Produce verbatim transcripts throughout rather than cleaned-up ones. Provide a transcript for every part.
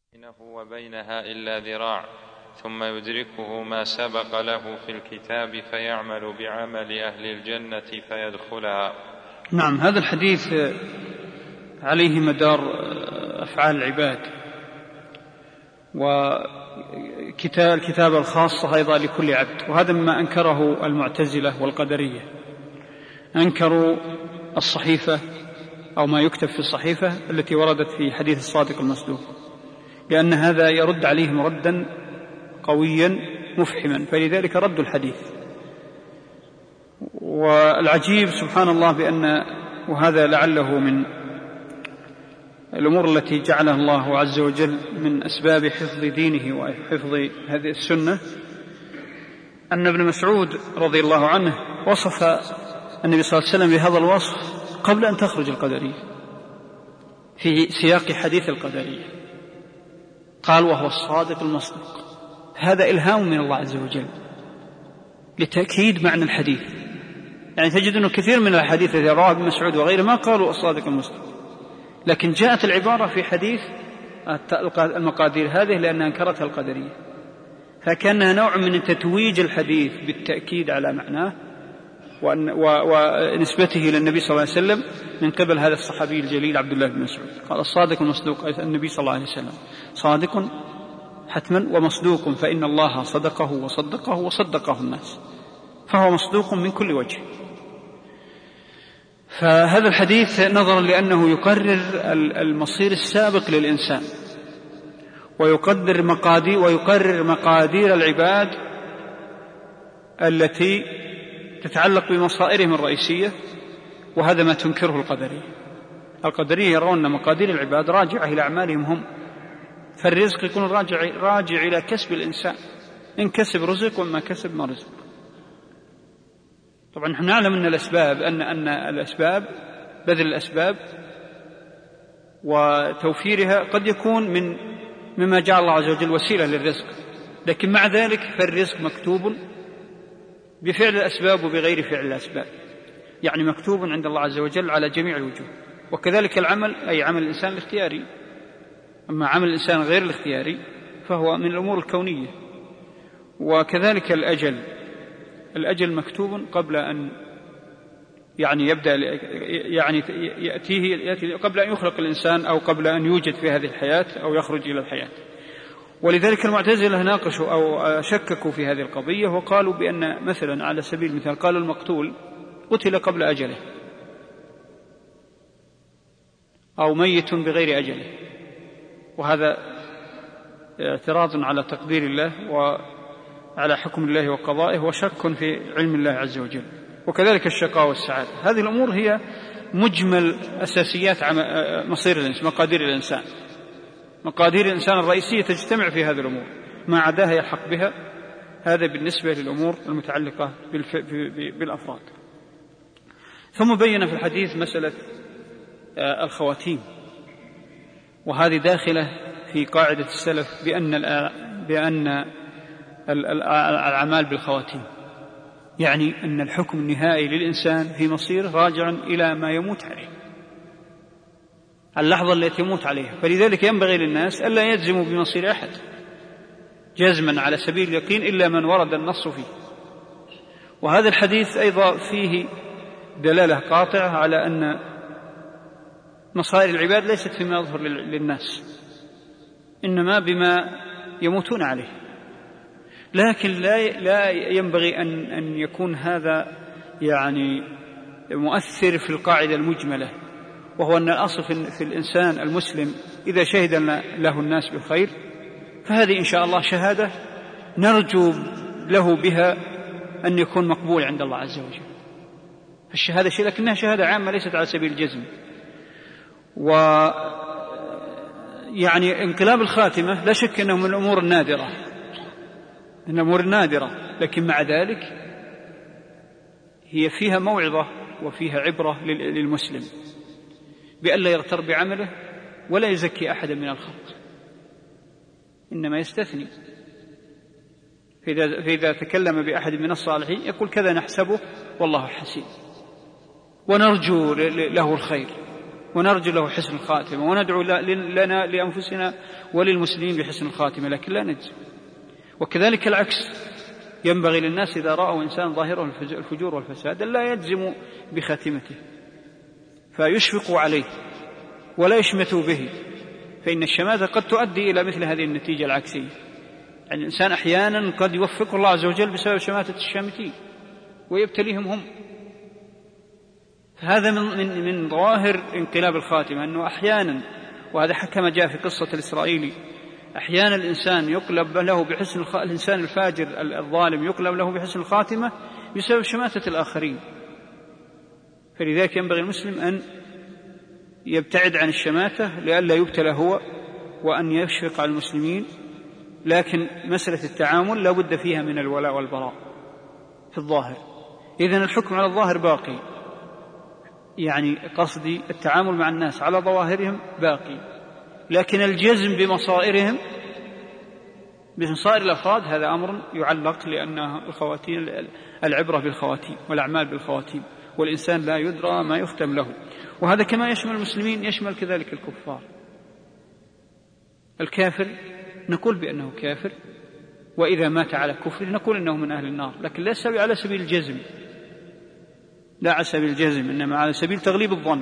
بينه وبينها إلا ذراع ثم يدركه ما سبق له في الكتاب فيعمل بعمل أهل الجنة فيدخلها. نعم، هذا الحديث عليه مدار أفعال العباد، والكتابة الخاصة أيضا لكل عبد، وهذا مما أنكره المعتزلة والقدرية. أنكروا الصحيفة أو ما يكتب في الصحيفة التي وردت في حديث الصادق المصدوق، لأن هذا يرد عليهم ردا قويا مفحما، فلذلك ردوا الحديث. والعجيب سبحان الله بأن، وهذا لعله من الأمور التي جعلها الله عز وجل من أسباب حفظ دينه وحفظ هذه السنة، أن ابن مسعود رضي الله عنه وصف النبي صلى الله عليه وسلم بهذا الوصف قبل أن تخرج القدرية في سياق حديث القدرية، قال وهو الصادق المصدوق. هذا إلهام من الله عز وجل لتأكيد معنى الحديث. يعني تجد أنه كثير من الحديث الذي رواه ابن مسعود وغيره ما قالوا الصادق المصدوق، لكن جاءت العبارة في حديث المقادير هذه لأنها انكرتها القدرية، فكانها نوع من تتويج الحديث بالتأكيد على معناه ونسبته للنبي صلى الله عليه وسلم من قبل هذا الصحابي الجليل عبد الله بن مسعود. قال الصادق المصدوق النبي صلى الله عليه وسلم صادق حتما ومصدوق، فإن الله صدقه وصدقه وصدقه الناس، فهو مصدوق من كل وجه. فهذا الحديث نظرا لأنه يقرر المصير السابق للإنسان، ويقدر مقادير ويقرر مقادير العباد التي تتعلق بمصائرهم الرئيسية، وهذا ما تنكره القدرية. القدرية يرون أن مقادير العباد راجعة إلى أعمالهم هم، فالرزق يكون راجع, راجع إلى كسب الإنسان، إن كسب رزق وما كسب ما رزق. طبعا نحن نعلم أن الأسباب أن أن الأسباب بذل الأسباب وتوفيرها قد يكون من مما جعل الله عز وجل وسيلة للرزق، لكن مع ذلك فالرزق مكتوب بفعل الأسباب وبغير فعل الأسباب، يعني مكتوب عند الله عز وجل على جميع الوجوه. وكذلك العمل، أي عمل الإنسان الاختياري، أما عمل الإنسان غير الاختياري فهو من الأمور الكونية. وكذلك الأجل، الأجل مكتوب قبل أن يعني يبدأ يعني يأتيه يأتي قبل أن يخلق الإنسان أو قبل أن يوجد في هذه الحياة أو يخرج إلى الحياة. ولذلك المعتزلة ناقشوا أو شككوا في هذه القضية، وقالوا بأن مثلا على سبيل المثال قالوا المقتول قتل قبل أجله أو ميت بغير أجله، وهذا اعتراض على تقدير الله وعلى حكم الله وقضائه وشك في علم الله عز وجل. وكذلك الشقاء والسعادة، هذه الأمور هي مجمل أساسيات مصير الإنسان، مقادير الإنسان. مقادير الإنسان الرئيسية تجتمع في هذه الأمور، ما عداها يلحق بها. هذا بالنسبة للأمور المتعلقة بالأفراد. ثم بين في الحديث مسألة الخواتيم، وهذه داخلة في قاعدة السلف بأن بأن الأعمال بالخواتيم، يعني أن الحكم النهائي للإنسان في مصير راجع إلى ما يموت عليه، اللحظة التي يموت عليها. فلذلك ينبغي للناس ألا يجزموا بمصير أحد جزما على سبيل اليقين إلا من ورد النص فيه. وهذا الحديث أيضا فيه دلالة قاطعة على أن مصائر العباد ليست فيما يظهر للناس، إنما بما يموتون عليه. لكن لا لا ينبغي أن أن يكون هذا يعني مؤثر في القاعدة المجملة، وهو أن الأصل في الإنسان المسلم إذا شهد له الناس بالخير فهذه إن شاء الله شهادة نرجو له بها أن يكون مقبول عند الله عز وجل. الشهادة شيء، لكنها شهادة عامة ليست على سبيل الجزم. ويعني انقلاب الخاتمة لا شك أنه من الأمور النادرة، من الأمور النادرة، لكن مع ذلك هي فيها موعظة وفيها عبرة للمسلم بألا يغتر بعمله ولا يزكي أحدا من الخلق، إنما يستثني. فإذا, فإذا تكلم بأحد من الصالحين يقول كذا نحسبه والله حسيب، ونرجو له الخير ونرجو له حسن الخاتمة وندعو لنا لأنفسنا وللمسلمين بحسن الخاتمة، لكن لا نجزم. وكذلك العكس، ينبغي للناس إذا رأوا إنسان ظاهره الفجور والفساد لا يجزموا بخاتمته فيشفقوا عليه ولا يشمتوا به، فإن الشماتة قد تؤدي إلى مثل هذه النتيجة العكسية. يعني الإنسان أحيانا قد يوفقه الله عز وجل بسبب شماتة الشامتين ويبتليهم هم. هذا من, من, من ظاهر انقلاب الخاتمة، أنه أحيانا، وهذا كما جاء في قصة الإسرائيلي، أحيانا الإنسان يقلب له بحسن الخ... الإنسان الفاجر الظالم يقلب له بحسن الخاتمة بسبب شماتة الآخرين. فلذلك ينبغي المسلم أن يبتعد عن الشماتة لئلا يبتلى هو، وأن يشفق على المسلمين. لكن مسألة التعامل لا بد فيها من الولاء والبراء في الظاهر. إذن الحكم على الظاهر باقي، يعني قصدي التعامل مع الناس على ظواهرهم باقي، لكن الجزم بمصائرهم بمصائر الأفراد هذا أمر يعلق، لأن الخواتيم العبرة بالخواتيم والأعمال بالخواتيم، والإنسان لا يدرى ما يختم له. وهذا كما يشمل المسلمين يشمل كذلك الكفار. الكافر نقول بأنه كافر، وإذا مات على كفره نقول أنه من أهل النار، لكن ليس على سبيل الجزم، لا على سبيل الجزم، إنما على سبيل تغليب الظن،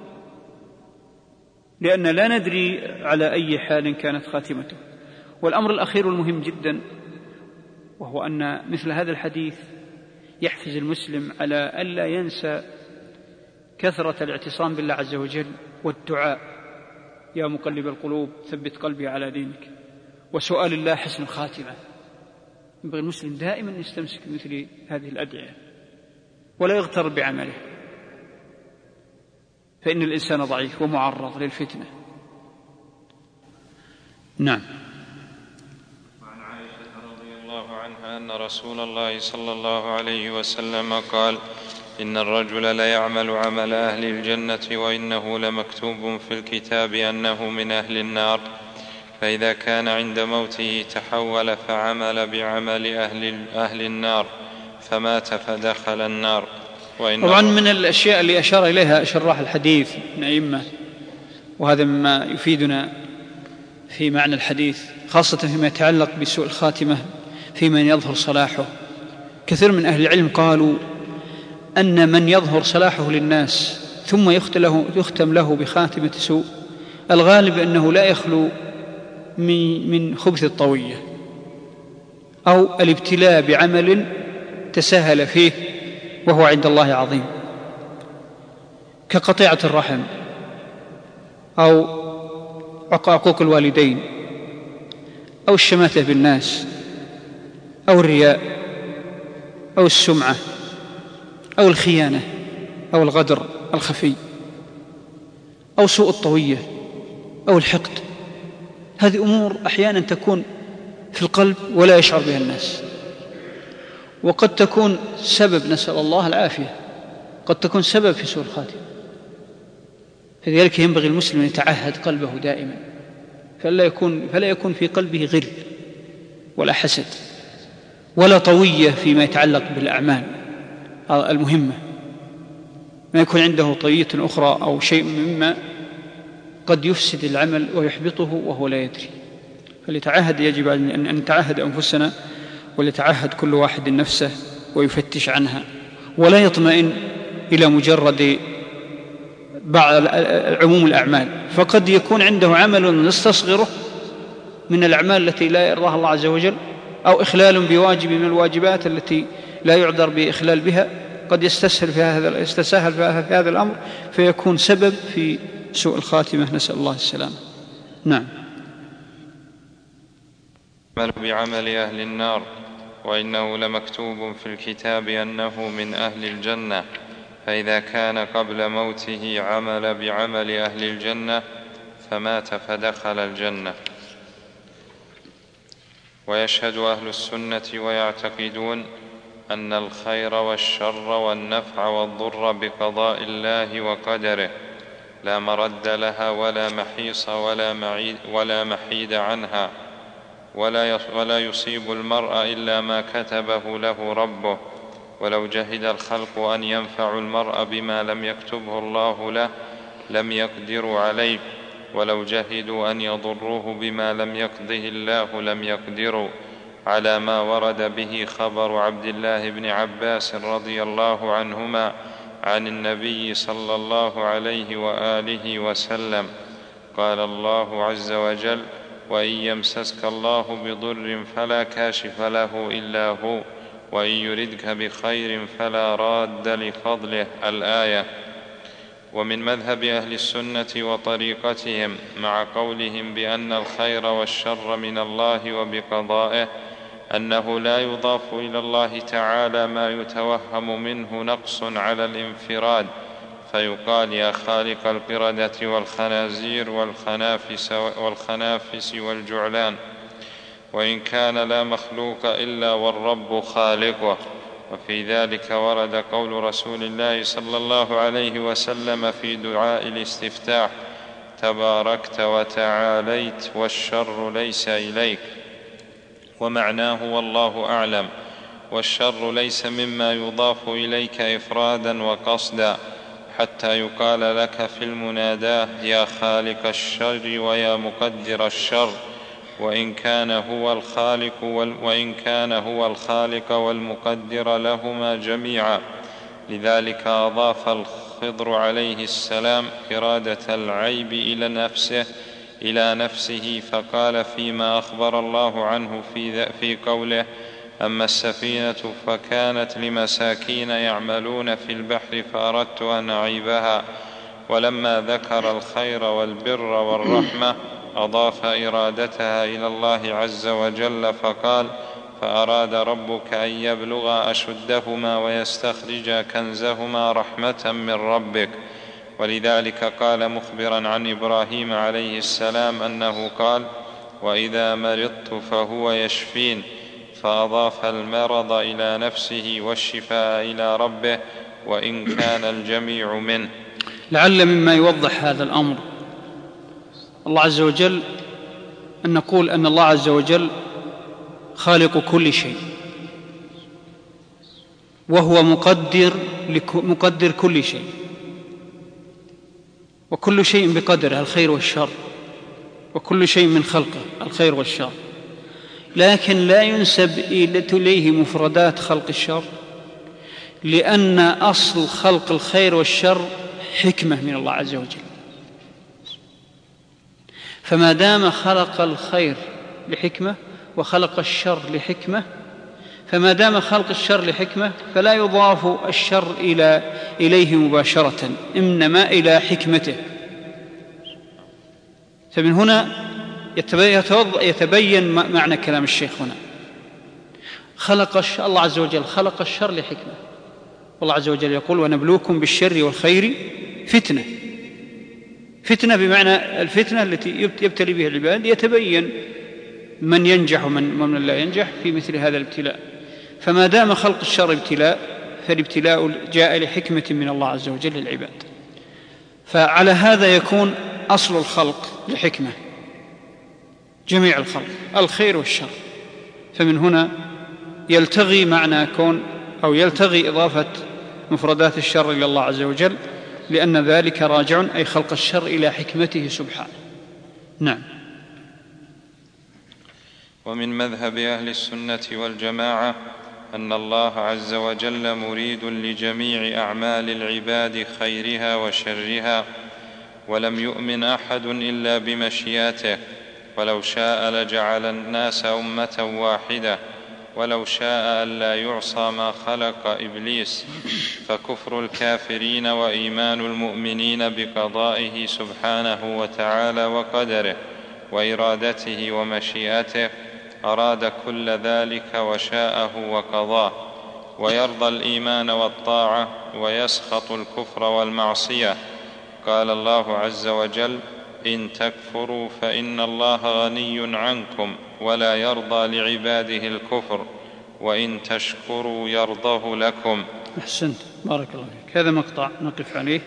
لأن لا ندري على أي حال كانت خاتمته. والأمر الأخير المهم جدا، وهو أن مثل هذا الحديث يحفز المسلم على ألا ينسى كثرة الاعتصام بالله عز وجل والدعاء: يا مقلب القلوب ثبت قلبي على دينك، وسؤال الله حسن الخاتمة. ينبغي المسلم دائما يستمسك بمثل هذه الأدعية ولا يغتر بعمله، فإن الإنسان ضعيف ومعرض للفتنة. نعم. وعن عائشة رضي الله عنها أن رسول الله صلى الله عليه وسلم قال: إن الرجل ليعمل عمل أهل الجنة وإنه لمكتوب في الكتاب أنه من أهل النار، فإذا كان عند موته تحول فعمل بعمل أهل, أهل النار فمات فدخل النار. طبعا من الأشياء اللي أشار إليها شراح الحديث من أئمة، وهذا مما يفيدنا في معنى الحديث، خاصة فيما يتعلق بسوء الخاتمة في من يظهر صلاحه. كثير من أهل العلم قالوا أن من يظهر صلاحه للناس ثم يختم له بخاتمة سوء، الغالب أنه لا يخلو من خبث الطوية أو الابتلاء بعمل تساهل فيه وهو عند الله عظيم، كقطيعة الرحم أو عقوق الوالدين أو الشماتة بالناس أو الرياء أو السمعة أو الخيانة أو الغدر الخفي أو سوء الطوية أو الحقد. هذه أمور أحيانا تكون في القلب ولا يشعر بها الناس، وقد تكون سبب، نسأل الله العافية، قد تكون سبب في سوء الخاتمة. فلذلك ينبغي المسلم أن يتعهد قلبه دائما، فلا يكون, فلا يكون في قلبه غل ولا حسد ولا طوية فيما يتعلق بالأعمال المهمة، ما يكون عنده طوية أخرى أو شيء مما قد يفسد العمل ويحبطه وهو لا يدري. فليتعهد، يجب أن نتعهد أنفسنا وليتعهد كل واحد نفسه ويفتش عنها، ولا يطمئن إلى مجرد بعض عموم الأعمال، فقد يكون عنده عمل نستصغره من الأعمال التي لا يرضاها الله عز وجل، أو إخلال بواجب من الواجبات التي لا يعذر بإخلال بها، قد يستسهل في هذا يستسهل في هذا الأمر فيكون سبب في سوء الخاتمة، نسأل الله السلامة. نعم. بعمل أهل النار وإنه لمكتوب في الكتاب أنه من أهل الجنة، فإذا كان قبل موته عمل بعمل أهل الجنة فمات فدخل الجنة. ويشهد أهل السنة ويعتقدون أن الخير والشر والنفع والضر بقضاء الله وقدره لا مرد لها ولا محيص ولا معيد, ولا محيد عنها، ولا يصيب المرء إلا ما كتبه له ربه، ولو جهد الخلق أن ينفعوا المرء بما لم يكتبه الله له لم يقدروا عليه، ولو جهدوا أن يضروه بما لم يقضه الله لم يقدروا، على ما ورد به خبر عبد الله بن عباس رضي الله عنهما عن النبي صلى الله عليه وآله وسلم قال الله عز وجل: وإن يمسسك الله بضر فلا كاشف له إلا هو، وإن يردك بخير فلا راد لفضله، الآية. ومن مذهب أهل السنة وطريقتهم مع قولهم بأن الخير والشر من الله وبقضائه أنه لا يضاف إلى الله تعالى ما يتوهم منه نقص على الانفراد، فيقال: يا خالق القردة والخنازير والخنافس, والخنافس والجعلان، وإن كان لا مخلوق إلا والرب خالقه. وفي ذلك ورد قول رسول الله صلى الله عليه وسلم في دعاء الاستفتاح: تباركت وتعاليت والشر ليس إليك، ومعناه والله أعلم: والشر ليس مما يضاف إليك إفرادا وقصدا، حتى يقال لك في المناداة: يا خالق الشر ويا مقدر الشر، وإن كان هو الخالق وإن كان هو الخالق والمقدر لهما جميعا. لذلك أضاف الخضر عليه السلام إرادة العيب إلى نفسه إلى نفسه فقال فيما أخبر الله عنه في, في قوله: أما السفينة فكانت لمساكين يعملون في البحر فأردت أن أعيبها. ولما ذكر الخير والبر والرحمة أضاف إرادتها إلى الله عز وجل فقال: فأراد ربك أن يبلغا أشدهما ويستخرجا كنزهما رحمة من ربك. ولذلك قال مخبرا عن إبراهيم عليه السلام أنه قال: وإذا مرضت فهو يشفين، فأضاف المرض إلى نفسه والشفاء إلى ربه، وإن كان الجميع منه. لعل مما يوضح هذا الأمر الله عز وجل أن نقول أن الله عز وجل خالق كل شيء، وهو مقدر مقدر كل شيء، وكل شيء بقدره، الخير والشر، وكل شيء من خلقه الخير والشر. لكن لا ينسب إليه مفردات خلق الشر، لأن أصل خلق الخير والشر حكمة من الله عز وجل. فما دام خلق الخير لحكمة وخلق الشر لحكمة، فما دام خلق الشر لحكمة فلا يضاف الشر إلى إليه مباشرة، إنما إلى حكمته. فمن هنا يتبين معنى كلام الشيخ هنا. خلق الله عز وجل خلق الشر لحكمة، والله عز وجل يقول: ونبلوكم بالشر والخير فتنة. فتنة بمعنى الفتنة التي يبتلي بها العباد، يتبين من ينجح ومن لا ينجح في مثل هذا الابتلاء. فما دام خلق الشر ابتلاء، فالابتلاء جاء لحكمة من الله عز وجل للعباد. فعلى هذا يكون أصل الخلق لحكمة، جميع الخلق الخير والشر. فمن هنا يلتغي معنى كون أو يلتغي إضافة مفردات الشر إلى الله عز وجل، لأن ذلك راجع أي خلق الشر إلى حكمته سبحانه. نعم. ومن مذهب أهل السنة والجماعة أن الله عز وجل مريد لجميع أعمال العباد خيرها وشرها، ولم يؤمن أحد إلا بمشيئته، ولو شاء لجعل الناس أمة واحدة، ولو شاء ألا يعصى ما خلق إبليس. فكفر الكافرين وإيمان المؤمنين بقضائه سبحانه وتعالى وقدره وإرادته ومشيئته أراد كل ذلك وشاءه وقضاه، ويرضى الإيمان والطاعة ويسخط الكفر والمعصية. قال الله عز وجل: إن تكفروا فإن الله غني عنكم ولا يرضى لعباده الكفر، وإن تشكروا يرضه لكم. أحسنت، بارك الله فيك. هذا مقطع نقف عليه.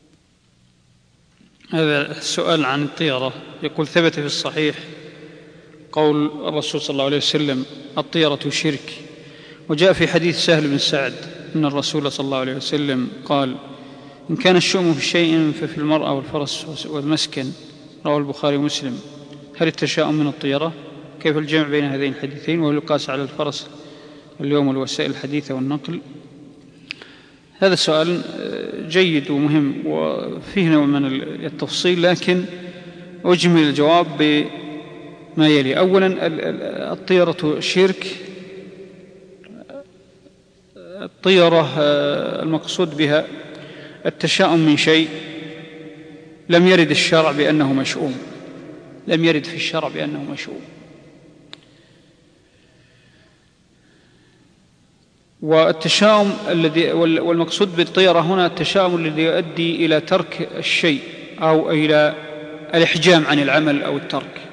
هذا السؤال عن الطيرة، يقول: ثبت في الصحيح قول الرسول صلى الله عليه وسلم: الطيرة شرك. وجاء في حديث سهل بن سعد أن الرسول صلى الله عليه وسلم قال: إن كان الشؤم في شيء ففي المرأة والفرس والمسكن، رواه البخاري ومسلم. هل التشاؤم من الطيرة؟ كيف الجمع بين هذين الحديثين؟ وهل يقاس على الفرس اليوم والوسائل الحديثة والنقل؟ هذا سؤال جيد ومهم وفيه نوع من التفصيل، لكن أجمل الجواب بما يلي. أولا، الطيرة شرك. الطيرة المقصود بها التشاؤم من شيء لم يرد الشرع بأنه مشؤوم، لم يرد في الشرع بأنه مشؤوم. والتشاؤم الذي والمقصود بالطيرة هنا التشاؤم الذي يؤدي إلى ترك الشيء أو إلى الإحجام عن العمل أو الترك،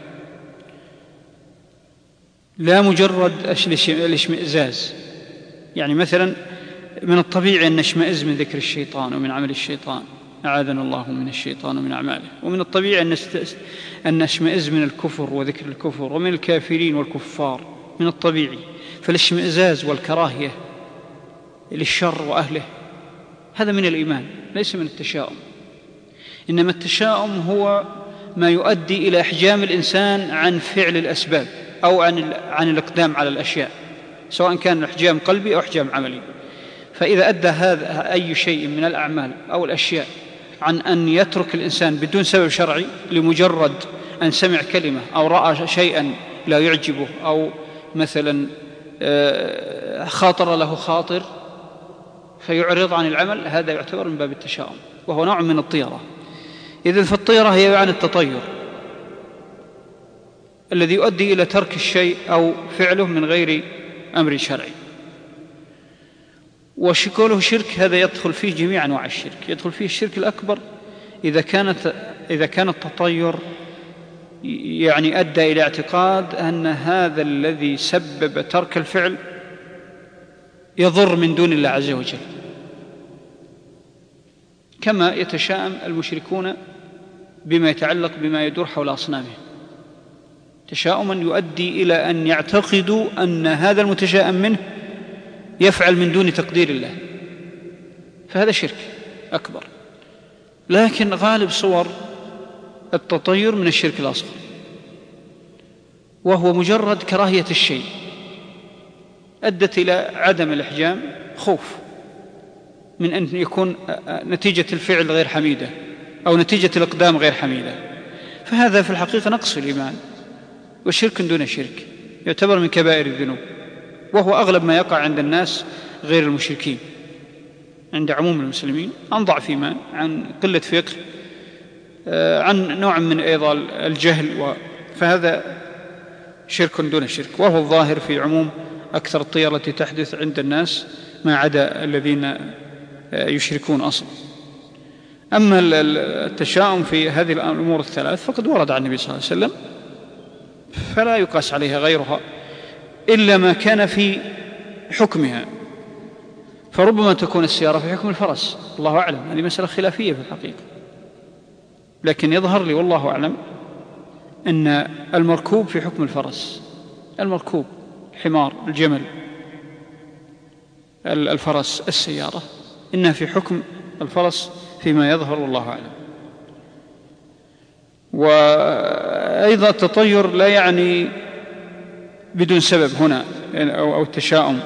لا مجرد الاشمئزاز. يعني مثلا من الطبيعي أن نشمئز من ذكر الشيطان ومن عمل الشيطان، أعاذنا الله من الشيطان ومن أعماله. ومن الطبيعي أن نشمئز من الكفر وذكر الكفر ومن الكافرين والكفار، من الطبيعي. فالاشمئزاز والكراهية للشر وأهله هذا من الإيمان، ليس من التشاؤم. إنما التشاؤم هو ما يؤدي إلى إحجام الإنسان عن فعل الأسباب أو عن عن الإقدام على الأشياء، سواء كان إحجام قلبي أو إحجام عملي. فإذا أدى هذا أي شيء من الأعمال أو الأشياء عن أن يترك الإنسان بدون سبب شرعي لمجرد أن سمع كلمة أو رأى شيئا لا يعجبه أو مثلا خاطر له خاطر فيعرض عن العمل، هذا يعتبر من باب التشاؤم وهو نوع من الطيرة. إذن فالطيرة هي عن التطير الذي يؤدي إلى ترك الشيء أو فعله من غير أمر شرعي. وشكوله شرك هذا يدخل فيه جميع أنواع الشرك، يدخل فيه الشرك الأكبر إذا كانت إذا كان التطير يعني أدى إلى اعتقاد أن هذا الذي سبب ترك الفعل يضر من دون الله عز وجل، كما يتشاءم المشركون بما يتعلق بما يدور حول أصنامهم، تشاؤما يؤدي إلى أن يعتقدوا أن هذا المتشاءم منه يفعل من دون تقدير الله، فهذا شرك أكبر. لكن غالب صور التطير من الشرك الأصغر، وهو مجرد كراهية الشيء أدت إلى عدم الإحجام، خوف من أن يكون نتيجة الفعل غير حميدة أو نتيجة الإقدام غير حميدة، فهذا في الحقيقة نقص الإيمان وشرك دون شرك، يعتبر من كبائر الذنوب، وهو أغلب ما يقع عند الناس غير المشركين، عند عموم المسلمين، عن ضعف إيمان، عن قلة فقه، عن نوع من أيضا الجهل، فهذا شرك دون شرك، وهو الظاهر في عموم أكثر الطيرة التي تحدث عند الناس ما عدا الذين يشركون أصلا. أما التشاؤم في هذه الأمور الثلاث فقد ورد عن النبي صلى الله عليه وسلم، فلا يقاس عليها غيرها إلا ما كان في حكمها، فربما تكون السيارة في حكم الفرس، الله أعلم، هذه مسألة خلافية في الحقيقة، لكن يظهر لي والله أعلم أن المركوب في حكم الفرس، المركوب حمار، الجمل، الفرس، السيارة، إنها في حكم الفرس فيما يظهر والله أعلم. وأيضا التطير لا يعني بدون سبب هنا أو التشاؤم،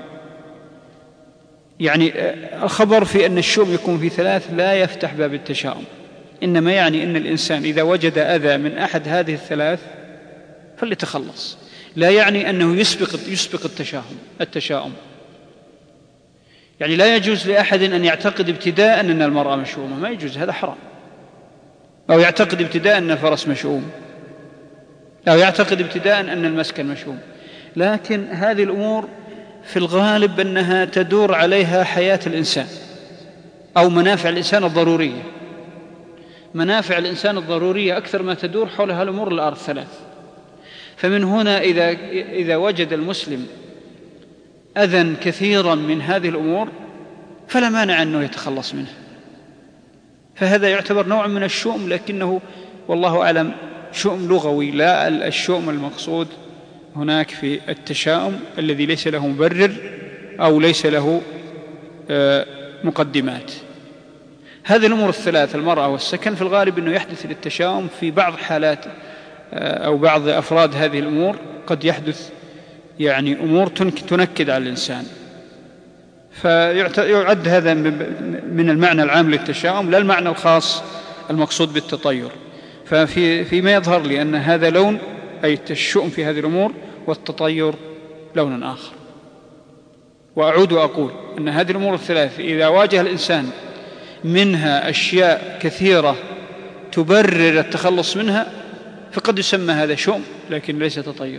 يعني الخبر في أن الشؤم يكون في ثلاث لا يفتح باب التشاؤم، إنما يعني أن الإنسان إذا وجد أذى من أحد هذه الثلاث فليتخلص، لا يعني أنه يسبق يسبق التشاؤم التشاؤم يعني لا يجوز لأحد أن يعتقد ابتداء أن المرأة مشؤومة، ما يجوز، هذا حرام، أو يعتقد ابتداء أن الفرس مشؤوم، أو يعتقد ابتداء أن المسكن مشؤوم. لكن هذه الأمور في الغالب أنها تدور عليها حياة الإنسان أو منافع الإنسان الضرورية، منافع الإنسان الضرورية أكثر ما تدور حولها الأمور الأرض ثلاث. فمن هنا إذا, إذا وجد المسلم أذى كثيرا من هذه الأمور فلا مانع أنه يتخلص منه، فهذا يعتبر نوع من الشؤم، لكنه والله أعلم شؤم لغوي، لا الشؤم المقصود هناك في التشاؤم الذي ليس له مبرر أو ليس له مقدمات. هذه الأمور الثلاث، المرأة والسكن، في الغالب أنه يحدث للتشاؤم في بعض حالات أو بعض أفراد هذه الأمور، قد يحدث يعني أمور تنكد على الإنسان، فيعد هذا من المعنى العام للتشاؤم لا المعنى الخاص المقصود بالتطير. ففي فيما يظهر لي أن هذا لون، أي التشؤم في هذه الأمور، والتطير لون آخر. وأعود وأقول أن هذه الأمور الثلاث إذا واجه الإنسان منها أشياء كثيرة تبرر التخلص منها فقد يسمى هذا شؤم، لكن ليس تطير.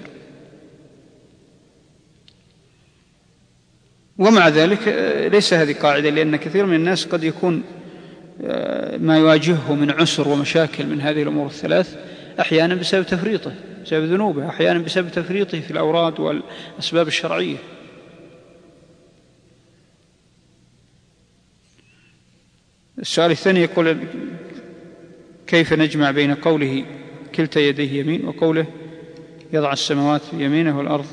ومع ذلك ليس هذه قاعدة، لأن كثير من الناس قد يكون ما يواجهه من عسر ومشاكل من هذه الأمور الثلاث أحيانا بسبب تفريطه، بسبب ذنوبه، أحيانا بسبب تفريطه في الأوراد والأسباب الشرعية. السؤال الثاني يقول: كيف نجمع بين قوله كلتا يديه يمين وقوله يضع السماوات بيمينه والأرض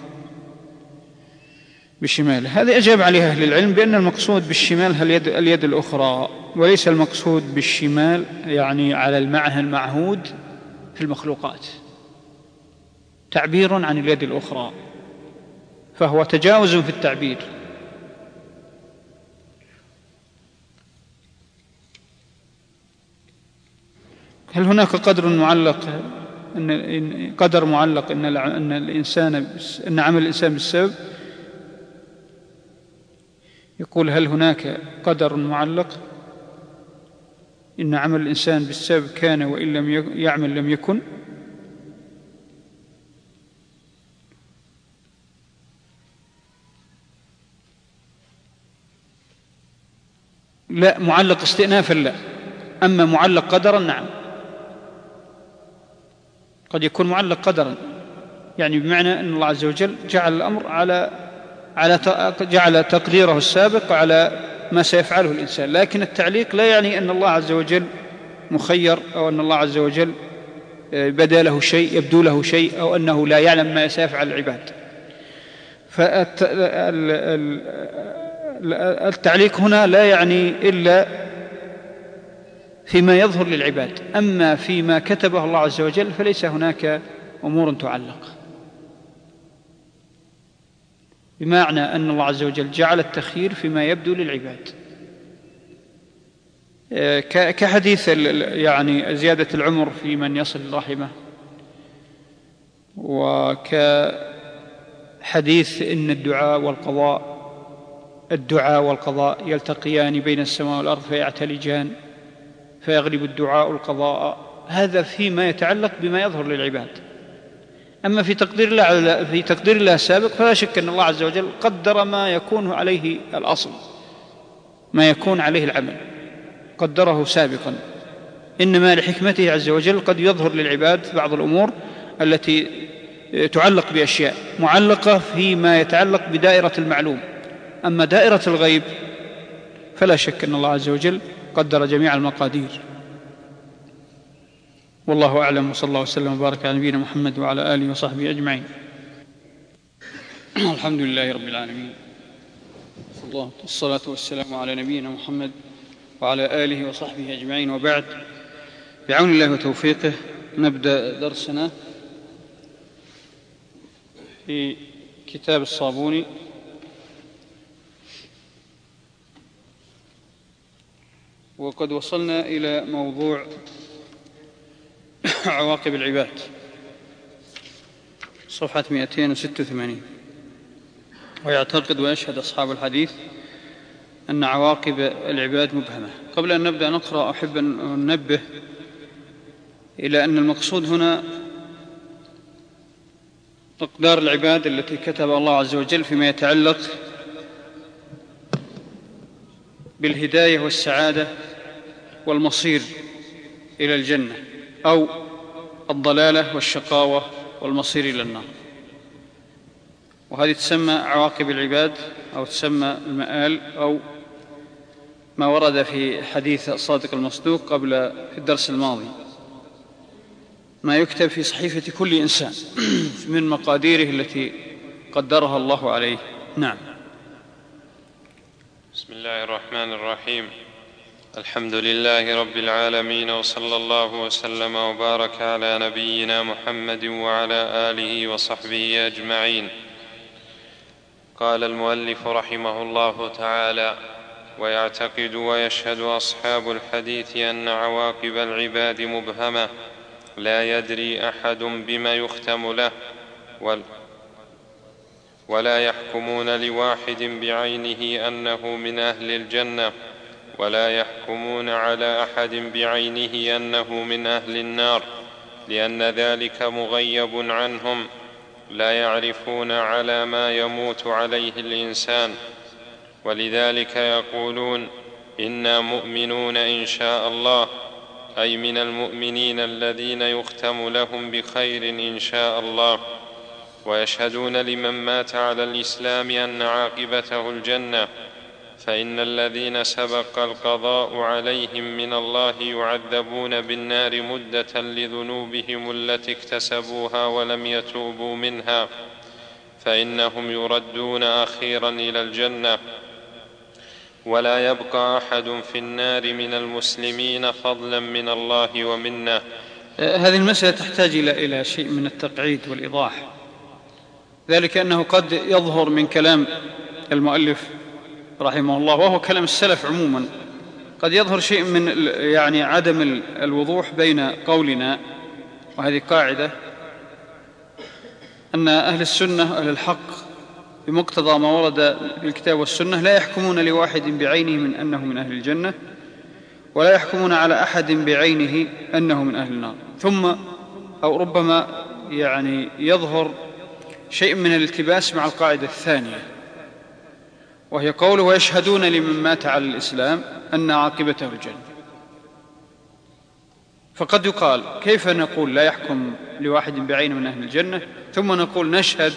بشماله؟ هذا أجاب عليها أهل العلم بأن المقصود بالشمال اليد, اليد الأخرى، وليس المقصود بالشمال يعني على المعنى المعهود في المخلوقات، تعبير عن اليد الأخرى، فهو تجاوز في التعبير. هل هناك قدر معلق أن قدر معلق أن أن الإنسان أن عمل الإنسان بالسبب؟ يقول: هل هناك قدر معلق إن عمل الإنسان بالسبب كان وإن لم يعمل لم يكن؟ لا، معلق استئنافا لا، أما معلق قدرا نعم، قد يكون معلق قدرا، يعني بمعنى أن الله عز وجل جعل الأمر على على جعل تقديره السابق على ما سيفعله الإنسان، لكن التعليق لا يعني أن الله عز وجل مخير، أو أن الله عز وجل بدا له شيء، يبدو له شيء، أو أنه لا يعلم ما سيفعل العباد. فالتعليق هنا لا يعني إلا فيما يظهر للعباد، أما فيما كتبه الله عز وجل فليس هناك أمور تعلق، بمعنى أن الله عز وجل جعل التخيير فيما يبدو للعباد، كحديث يعني زيادة العمر في من يصل رحمه، وكحديث إن الدعاء والقضاء الدعاء والقضاء يلتقيان بين السماء والأرض فيعتلجان فيغلب الدعاء القضاء. هذا فيما يتعلق بما يظهر للعباد. أما في تقدير الله في تقدير الله السابق فلا شك أن الله عز وجل قدر ما يكون عليه الأصل، ما يكون عليه العمل، قدره سابقا، إنما لحكمته عز وجل قد يظهر للعباد بعض الأمور التي تعلق بأشياء معلقة فيما يتعلق بدائرة المعلوم. أما دائرة الغيب فلا شك أن الله عز وجل قدر جميع المقادير. والله أعلم، وصلى الله وسلم وبارك على نبينا محمد وعلى آله وصحبه أجمعين. الحمد لله رب العالمين، والصلاة والسلام على نبينا محمد وعلى آله وصحبه أجمعين، وبعد. بعون الله وتوفيقه نبدأ درسنا في كتاب الصابوني، وقد وصلنا إلى موضوع عواقب العباد، صفحة مئتين وستة وثمانين. ويعتقد ويشهد أصحاب الحديث أن عواقب العباد مبهمة. قبل أن نبدأ نقرأ أحب أن ننبه إلى أن المقصود هنا أقدار العباد التي كتب الله عز وجل فيما يتعلق بالهداية والسعادة والمصير إلى الجنة، أو الضلالة والشقاوة والمصير إلى النار. وهذه تسمى عواقب العباد، أو تسمى المآل، أو ما ورد في حديث الصادق المصدوق قبل في الدرس الماضي، ما يكتب في صحيفة كل إنسان من مقاديره التي قدرها الله عليه. نعم. بسم الله الرحمن الرحيم. الحمد لله رب العالمين، وصلى الله وسلم وبارك على نبينا محمد وعلى آله وصحبه أجمعين. قال المؤلف رحمه الله تعالى: ويعتقد ويشهد أصحاب الحديث أن عواقب العباد مبهمة لا يدري أحد بما يختم له، ولا يحكمون لواحد بعينه أنه من أهل الجنة، ولا يحكمون على أحد بعينه أنه من أهل النار، لأن ذلك مغيب عنهم، لا يعرفون على ما يموت عليه الإنسان، ولذلك يقولون: إنا مؤمنون إن شاء الله، أي من المؤمنين الذين يختم لهم بخير إن شاء الله. ويشهدون لمن مات على الإسلام أن عاقبته الجنة، فإن الذين سبق القضاء عليهم من الله يعذبون بالنار مدة لذنوبهم التي اكتسبوها ولم يتوبوا منها، فإنهم يردون أخيرا إلى الجنة، ولا يبقى أحد في النار من المسلمين فضلا من الله ومنه. هذه المسألة تحتاج إلى شيء من التقعيد والإيضاح، ذلك أنه قد يظهر من كلام المؤلف رحمه الله، وهو كلام السلف عموما، قد يظهر شيء من يعني عدم الوضوح بين قولنا، وهذه قاعدة، أن أهل السنة أهل الحق بمقتضى ما ورد في الكتاب والسنة لا يحكمون لواحد بعينه من أنه من أهل الجنة، ولا يحكمون على أحد بعينه أنه من أهل النار. ثم أو ربما يعني يظهر شيء من الالتباس مع القاعدة الثانية، وهي قوله: ويشهدون لمن مات على الإسلام أن عاقبته الجنة. فقد يقال: كيف نقول لا يحكم لواحد بعينه من أهل الجنة، ثم نقول نشهد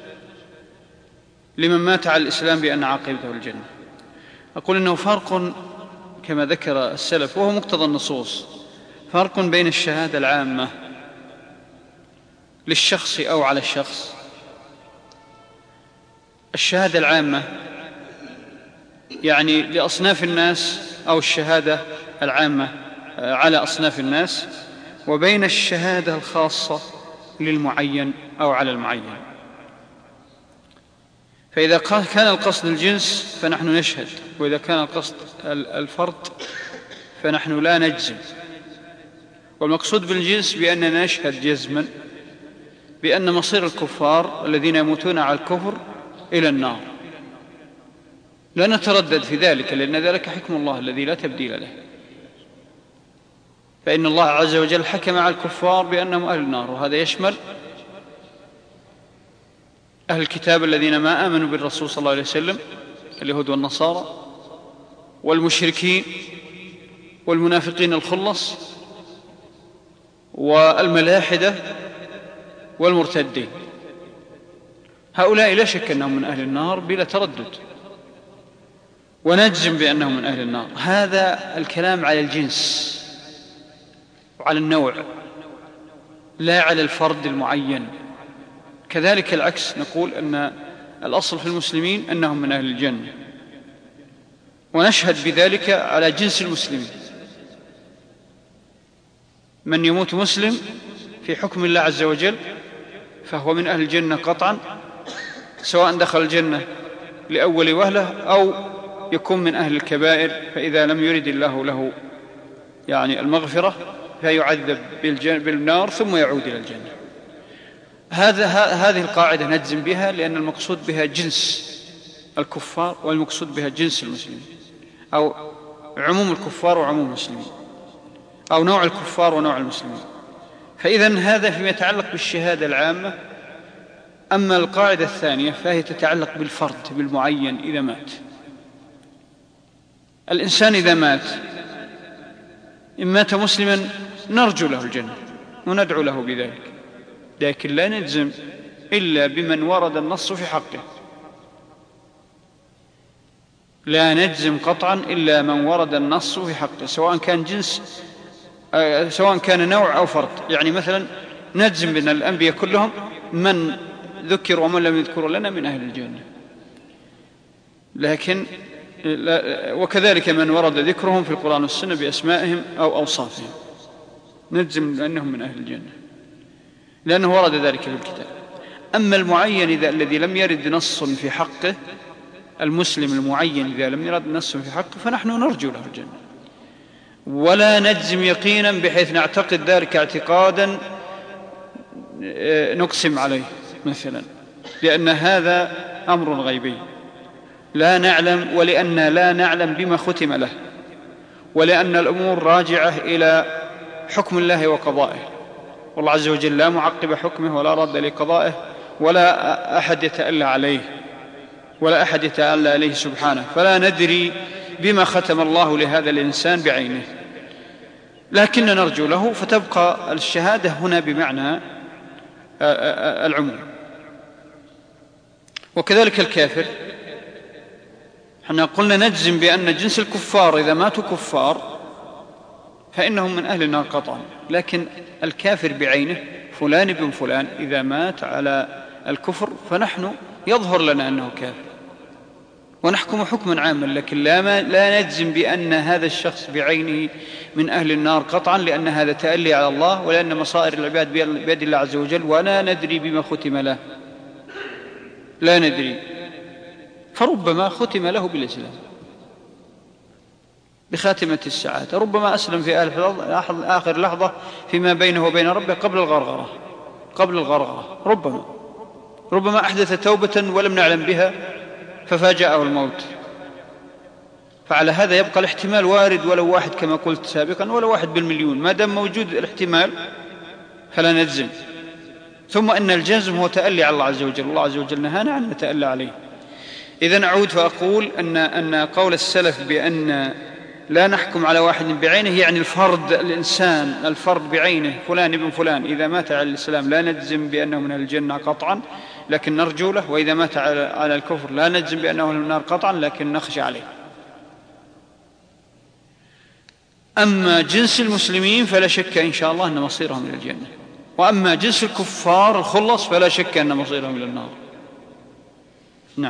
لمن مات على الإسلام بأن عاقبته الجنة؟ أقول إنه فرق كما ذكر السلف، وهو مقتضى النصوص، فرق بين الشهادة العامة للشخص أو على الشخص. الشهادة العامة يعني لأصناف الناس، أو الشهادة العامة على أصناف الناس، وبين الشهادة الخاصة للمعين أو على المعين. فإذا كان القصد الجنس فنحن نشهد، وإذا كان القصد الفرد فنحن لا نجزم. والمقصود بالجنس بأننا نشهد جزما بأن مصير الكفار الذين يموتون على الكفر إلى النار، لا نتردد في ذلك، لأن ذلك حكم الله الذي لا تبديل له. فإن الله عز وجل حكم على الكفار بأنهم أهل النار، وهذا يشمل أهل الكتاب الذين ما آمنوا بالرسول صلى الله عليه وسلم، اليهود والنصارى، والمشركين، والمنافقين الخلص، والملاحدة، والمرتدين. هؤلاء لا شك أنهم من أهل النار بلا تردد، ونجزم بأنهم من أهل النار. هذا الكلام على الجنس وعلى النوع، لا على الفرد المعين. كذلك العكس، نقول أن الأصل في المسلمين أنهم من أهل الجنة، ونشهد بذلك على جنس المسلمين. من يموت مسلم في حكم الله عز وجل فهو من أهل الجنة قطعا، سواء دخل الجنة لأول وهلة أو يكون من أهل الكبائر، فإذا لم يرد الله له يعني المغفرة فيعذب بالنار ثم يعود إلى الجنة. هذا هذه القاعدة نجزم بها، لأن المقصود بها جنس الكفار، والمقصود بها جنس المسلمين، أو عموم الكفار وعموم المسلمين، أو نوع الكفار ونوع المسلمين. فإذن هذا فيما يتعلق بالشهادة العامة. أما القاعدة الثانية فهي تتعلق بالفرد، بالمعين إذا مات. الإنسان إذا مات، إن مات مسلما نرجو له الجنة وندعو له بذلك، لكن لا نجزم إلا بمن ورد النص في حقه. لا نجزم قطعا إلا من ورد النص في حقه، سواء كان جنس سواء كان نوع أو فرد. يعني مثلا نجزم بأن الأنبياء كلهم من ذكر ومن لم يذكر لنا من أهل الجنة، لكن وكذلك من ورد ذكرهم في القرآن والسنة بأسمائهم أو أوصافهم نجزم أنهم من أهل الجنة، لأنه ورد ذلك في الكتاب. أما المعين إذا الذي لم يرد نص في حقه، المسلم المعين إذا لم يرد نص في حقه فنحن نرجو له الجنة، ولا نجزم يقينا بحيث نعتقد ذلك اعتقادا نقسم عليه مثلا، لأن هذا أمر غيبي لا نعلم، ولأن لا نعلم بما ختم له، ولأن الأمور راجعة إلى حكم الله وقضائه، والله عز وجل لا معقب حكمه ولا رد لقضائه، ولا أحد يتألى عليه ولا أحد يتألى عليه سبحانه، فلا ندري بما ختم الله لهذا الإنسان بعينه، لكن نرجو له، فتبقى الشهادة هنا بمعنى العموم. وكذلك الكافر، احنا قلنا نجزم بأن جنس الكفار إذا ماتوا كفار فإنهم من أهل النار قطعا، لكن الكافر بعينه فلان بن فلان إذا مات على الكفر فنحن يظهر لنا أنه كافر ونحكم حكما عاما، لكن لا, لا نجزم بأن هذا الشخص بعينه من أهل النار قطعا، لأن هذا تألي على الله، ولأن مصائر العباد بيد الله عز وجل، ولا ندري بما ختم له، لا ندري، فربما ختم له بالإسلام بخاتمة السعادة، ربما أسلم في آخر لحظة فيما بينه وبين ربه قبل الغرغرة قبل الغرغرة ربما ربما أحدث توبة ولم نعلم بها ففاجأه الموت. فعلى هذا يبقى الاحتمال وارد، ولو واحد كما قلت سابقا، ولو واحد بالمليون، ما دام موجود الاحتمال فلا نجزم. ثم أن الجزم هو تألي على الله عز وجل، الله عز وجل نهانا أن نتألى عليه. إذن أعود فأقول أن, أن قول السلف بأن لا نحكم على واحد بعينه يعني الفرد، الإنسان الفرد بعينه فلان ابن فلان إذا مات على الإسلام لا نجزم بأنه من الجنة قطعا لكن نرجو له، وإذا مات على الكفر لا نجزم بأنه من النار قطعا لكن نخشى عليه. أما جنس المسلمين فلا شك إن شاء الله أن مصيرهم إلى الجنة، وأما جنس الكفار الخلص فلا شك أن مصيرهم إلى النار. نعم.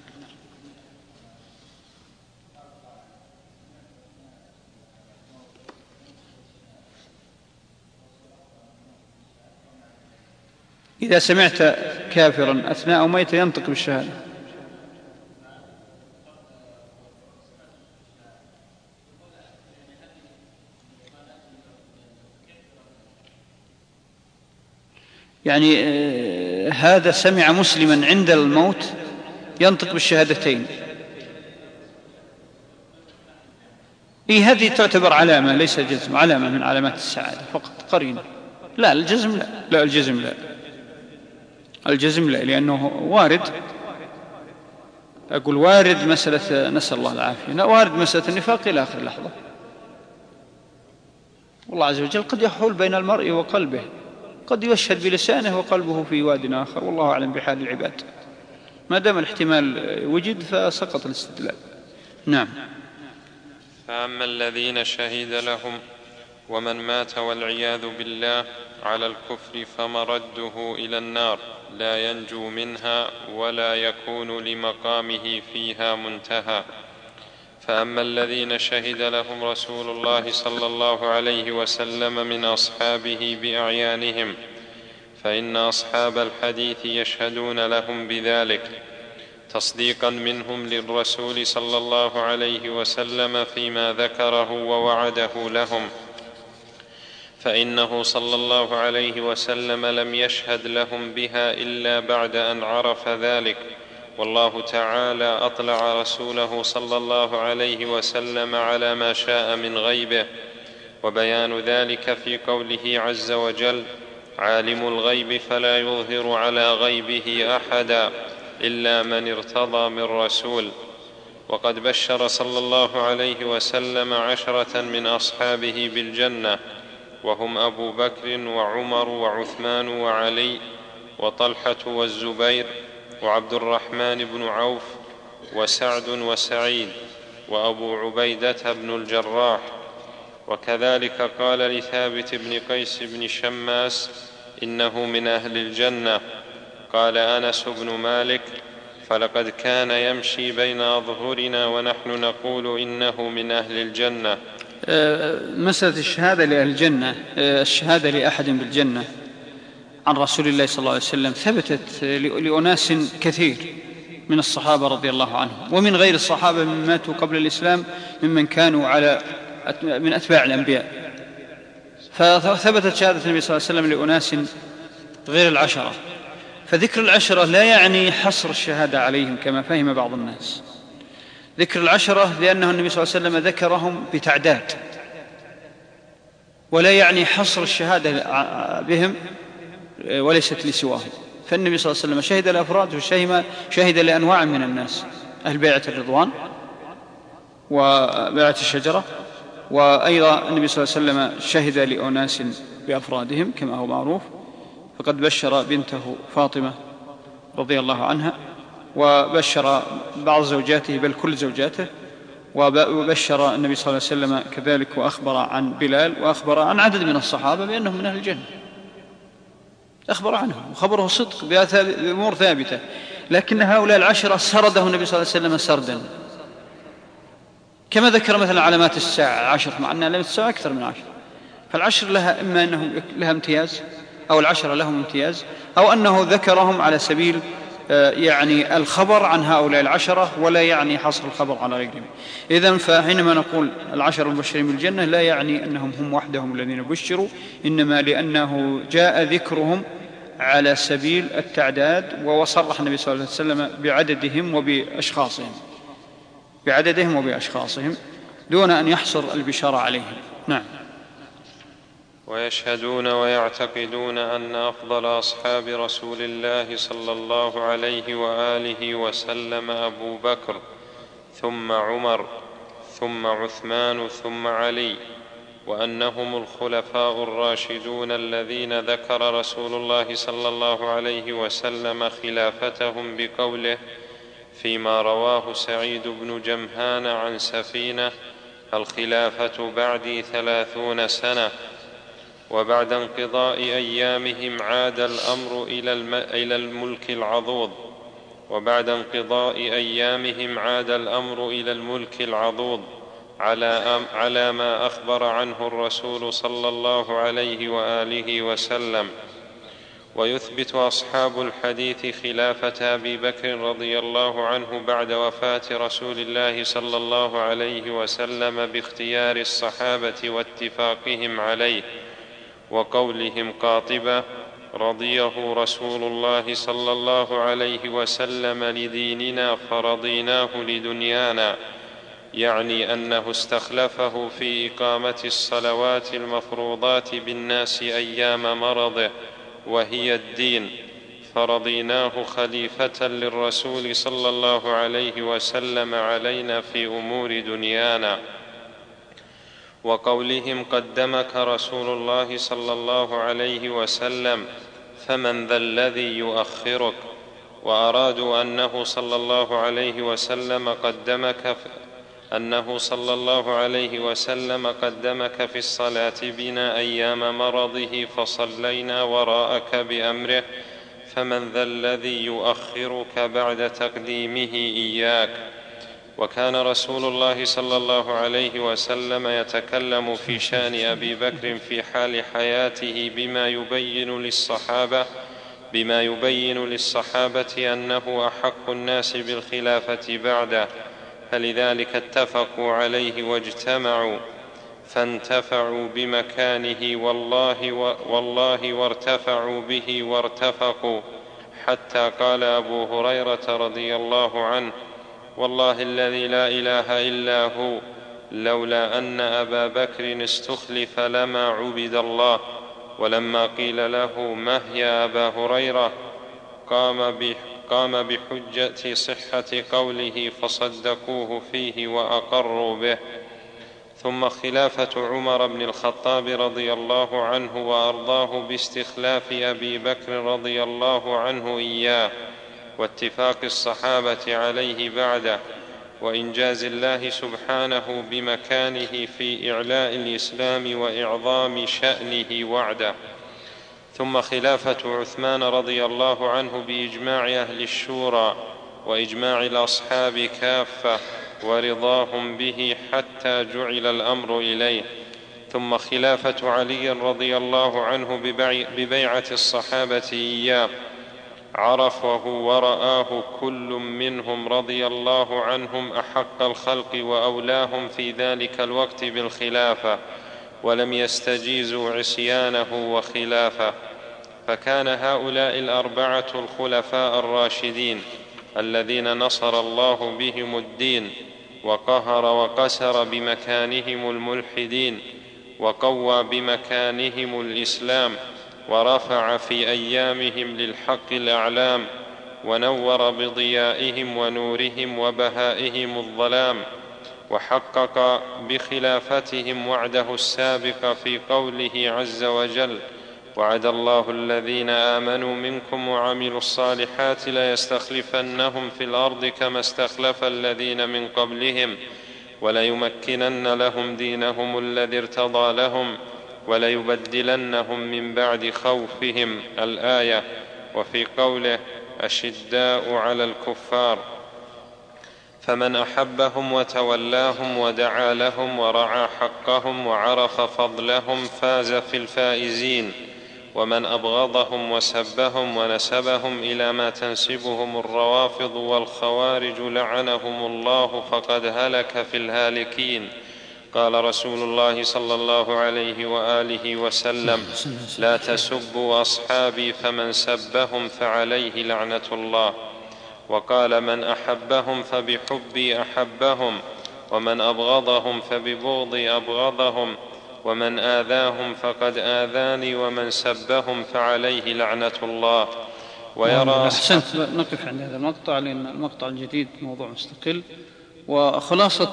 إذا سمعت كافرا أثناء ميته ينطق بالشهادة، يعني آه هذا سمع مسلما عند الموت ينطق بالشهادتين، إيه هذه تعتبر علامة ليس جزم، علامة من علامات السعادة فقط، قرينة. لا الجزم لا لا الجزم لا الجزم لا لأنه وارد، أقول وارد مسألة نسأل الله العافية، لا وارد مسألة النفاق إلى آخر لحظة، والله عز وجل قد يحول بين المرء وقلبه، قد يشهد بلسانه وقلبه في واد آخر، والله أعلم بحال العباد، ما دام الاحتمال وجد فسقط الاستدلال. نعم. فأما الذين شهد لهم ومن مات والعياذ بالله على الكفر فمرده إلى النار لا ينجو منها ولا يكون لمقامه فيها منتهى. فأما الذين شهد لهم رسول الله صلى الله عليه وسلم من أصحابه بأعيانهم فإن أصحاب الحديث يشهدون لهم بذلك تصديقا منهم للرسول صلى الله عليه وسلم فيما ذكره ووعده لهم، فإنه صلى الله عليه وسلم لم يشهد لهم بها إلا بعد أن عرف ذلك، والله تعالى أطلع رسوله صلى الله عليه وسلم على ما شاء من غيبه، وبيان ذلك في قوله عز وجل: عالم الغيب فلا يظهر على غيبه أحدا إلا من ارتضى من رسول. وقد بشر صلى الله عليه وسلم عشرة من أصحابه بالجنة، وهم أبو بكر وعمر وعثمان وعلي وطلحة والزبير وعبد الرحمن بن عوف وسعد وسعيد وأبو عبيدة بن الجراح. وكذلك قال لثابت بن قيس بن شماس: إنه من أهل الجنة. قال أنس بن مالك: فلقد كان يمشي بين أظهرنا ونحن نقول إنه من أهل الجنة. مسألة الشهادة لأهل الجنة، الشهادة لأحد بالجنة عن رسول الله صلى الله عليه وسلم ثبتت لأناس كثير من الصحابة رضي الله عنهم ومن غير الصحابة من ماتوا قبل الإسلام ممن كانوا على من أتباع الأنبياء، فثبتت شهادة النبي صلى الله عليه وسلم لأناس غير العشرة. فذكر العشرة لا يعني حصر الشهادة عليهم كما فهم بعض الناس. ذكر العشرة لأنه النبي صلى الله عليه وسلم ذكرهم بتعداد، ولا يعني حصر الشهادة بهم وليست لسواهم. فالنبي صلى الله عليه وسلم شهد الأفراد وشهد لأنواع من الناس: أهل بيعة الرضوان وبيعة الشجرة، وأيضا النبي صلى الله عليه وسلم شهد لأناس بأفرادهم كما هو معروف، فقد بشر بنته فاطمة رضي الله عنها، وبشر بعض زوجاته بل كل زوجاته، وبشر النبي صلى الله عليه وسلم كذلك، وأخبر عن بلال، وأخبر عن عدد من الصحابة بأنهم من أهل الجنة، أخبر عنهم وخبره صدق بأمور ثابتة. لكن هؤلاء العشرة سرده النبي صلى الله عليه وسلم سردا، كما ذكر مثلا علامات الساعة عشر، مع أن علامات الساعة أكثر من عشر. فالعشر لها إما أنهم لها امتياز، أو العشرة لهم امتياز، أو أنه ذكرهم على سبيل يعني الخبر عن هؤلاء العشرة، ولا يعني حصر الخبر على غيرهم. إذن فحينما نقول العشر المبشرين بالجنة لا يعني أنهم هم وحدهم الذين بشروا، إنما لأنه جاء ذكرهم على سبيل التعداد، وصرح النبي صلى الله عليه وسلم بعددهم وبأشخاصهم بعددهم وبأشخاصهم دون أن يحصر البشارة عليهم. نعم. ويشهدون ويعتقدون أن أفضل أصحاب رسول الله صلى الله عليه وآله وسلم أبو بكر، ثم عمر، ثم عثمان، ثم علي، وأنهم الخلفاء الراشدون الذين ذكر رسول الله صلى الله عليه وسلم خلافتهم بقوله فيما رواه سعيد بن جمهان عن سفينة: الخلافة بعدي ثلاثون سنة، وبعد انقضاء أيامهم عاد الأمر إلى الملك العضوض وبعد انقضاء أيامهم عاد الأمر إلى الملك العضوض على, على ما أخبر عنه الرسول صلى الله عليه وآله وسلم. ويثبت أصحاب الحديث خلافة أبي بكر رضي الله عنه بعد وفاة رسول الله صلى الله عليه وسلم باختيار الصحابة واتفاقهم عليه، وقولهم قاطبة: رضيه رسول الله صلى الله عليه وسلم لديننا فرضيناه لدنيانا، يعني أنه استخلفه في إقامة الصلوات المفروضات بالناس أيام مرضه وهي الدين، فرضيناه خليفة للرسول صلى الله عليه وسلم علينا في أمور دنيانا. وقولهم قدمك رسول الله صلى الله عليه وسلم فمن ذا الذي يؤخرك، وأرادوا أنه صلى الله عليه وسلم قدمك أنه صلى الله عليه وسلم قدمك في الصلاة بنا أيام مرضه فصلينا وراءك بأمره، فمن ذا الذي يؤخرك بعد تقديمه إياك. وكان رسول الله صلى الله عليه وسلم يتكلم في شأن أبي بكر في حال حياته بما يبين للصحابة بما يبين للصحابة أنه أحق الناس بالخلافة بعده، فلذلك اتفقوا عليه واجتمعوا فانتفعوا بمكانه والله, والله وارتفعوا به وارتفقوا، حتى قال أبو هريرة رضي الله عنه: والله الذي لا إله إلا هو لولا أن أبا بكر استخلف لما عبد الله. ولما قيل له: ما يا أبا هريرة؟ قام قام بحجة صحة قوله فصدقوه فيه وأقروا به. ثم خلافة عمر بن الخطاب رضي الله عنه وأرضاه باستخلاف أبي بكر رضي الله عنه إياه، واتفاق الصحابة عليه بعده، وإنجاز الله سبحانه بمكانه في إعلاء الإسلام وإعظام شأنه وعده. ثم خلافة عثمان رضي الله عنه بإجماع أهل الشورى، وإجماع الأصحاب كافة ورضاهم به حتى جعل الأمر إليه. ثم خلافة علي رضي الله عنه ببيعة الصحابة إياه، عرفه ورآه كل منهم رضي الله عنهم أحق الخلق وأولاهم في ذلك الوقت بالخلافة، ولم يستجيزوا عصيانه وخلافه. فكان هؤلاء الأربعة الخلفاء الراشدين الذين نصر الله بهم الدين، وقهر وقسر بمكانهم الملحدين، وقوى بمكانهم الإسلام، ورفع في أيامهم للحق الأعلام، ونور بضيائهم ونورهم وبهائهم الظلام، وحقق بخلافتهم وعده السابق في قوله عز وجل: وعد الله الذين آمنوا منكم وعملوا الصالحات ليستخلفنهم في الأرض كما استخلف الذين من قبلهم وليمكنن لهم دينهم الذي ارتضى لهم وليبدلنهم من بعد خوفهم الآية. وفي قوله: أشداء على الكفار. فمن أحبهم وتولاهم ودعا لهم ورعى حقهم وعرف فضلهم فاز في الفائزين، ومن أبغضهم وسبهم ونسبهم إلى ما تنسبهم الروافض والخوارج لعنهم الله فقد هلك في الهالكين. قال رسول الله صلى الله عليه وآله وسلم: لا تسبوا أصحابي فمن سبهم فعليه لعنة الله. وقال: من أحبهم فبحبي أحبهم، ومن أبغضهم فببغضي أبغضهم، ومن آذاهم فقد آذاني، ومن سبهم فعليه لعنة الله. ويرى أحسنت. نقف عند هذا المقطع لأن المقطع الجديد موضوع مستقل. وخلاصة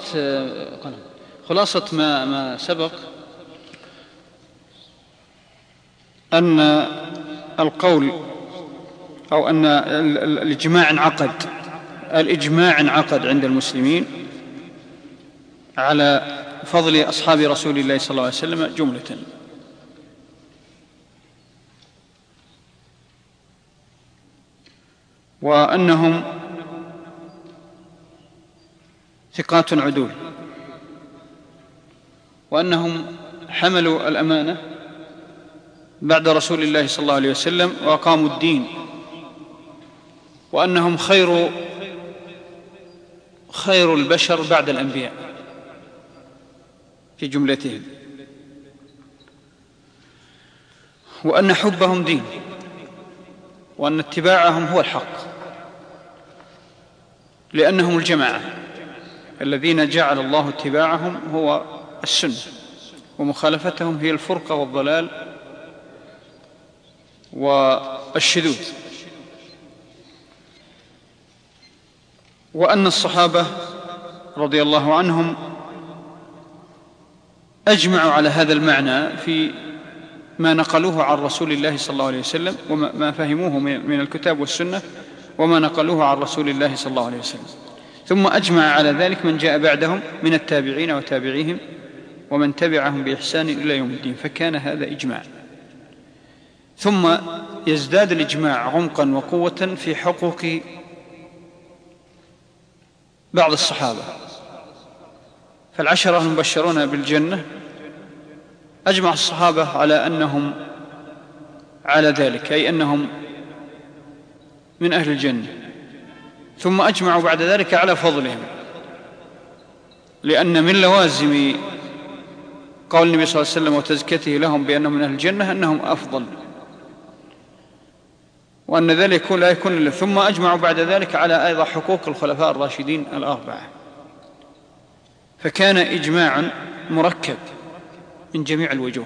خلاصة ما, ما سبق أن القول أو أن الإجماع انعقد الإجماع انعقد عند المسلمين على فضل أصحاب رسول الله صلى الله عليه وسلم جملة، وأنهم ثقات عدول، وأنهم حملوا الأمانة بعد رسول الله صلى الله عليه وسلم وأقاموا الدين، وأنهم خير خير البشر بعد الأنبياء في جملتهم، وأن حبهم دين، وأن اتباعهم هو الحق، لأنهم الجماعة الذين جعل الله اتباعهم هو السنة، ومخالفتهم هي الفرقة والضلال والشذوذ. وأن الصحابة رضي الله عنهم أجمعوا على هذا المعنى في ما نقلوه عن رسول الله صلى الله عليه وسلم، وما فهموه من الكتاب والسنة، وما نقلوه عن رسول الله صلى الله عليه وسلم. ثم أجمع على ذلك من جاء بعدهم من التابعين وتابعيهم ومن تبعهم بإحسان إلى يوم الدين، فكان هذا إجماع. ثم يزداد الإجماع عمقا وقوة في حقوق بعض الصحابة، فالعشرة المبشرون بالجنة أجمع الصحابة على أنهم على ذلك، أي أنهم من أهل الجنة. ثم أجمعوا بعد ذلك على فضلهم، لأن من لوازم قول النبي صلى الله عليه وسلم وتزكيته لهم بأنهم من أهل الجنة أنهم أفضل، وأن ذلك لا يكون إلا. ثم أجمعوا بعد ذلك على أيضا حقوق الخلفاء الراشدين الأربعة، فكان إجماعا مركب من جميع الوجوه.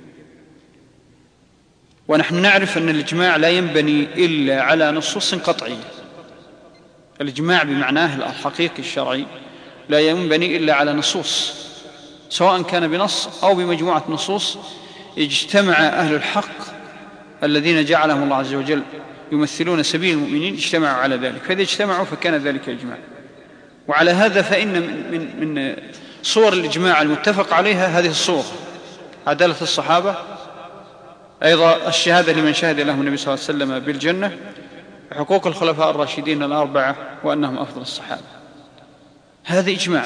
ونحن نعرف أن الإجماع لا ينبني إلا على نصوص قطعية. الإجماع بمعناه الحقيقي الشرعي لا ينبني إلا على نصوص، سواء كان بنص أو بمجموعة نصوص اجتمع أهل الحق الذين جعلهم الله عز وجل يمثلون سبيل المؤمنين، اجتمعوا على ذلك، فإذا اجتمعوا فكان ذلك إجماع. وعلى هذا فإن من, من صور الإجماع المتفق عليها هذه الصور: عدالة الصحابة، أيضا الشهادة لمن شهد لهم النبي صلى الله عليه وسلم بالجنة، حقوق الخلفاء الراشدين الأربعة وأنهم أفضل الصحابة. هذا إجماع،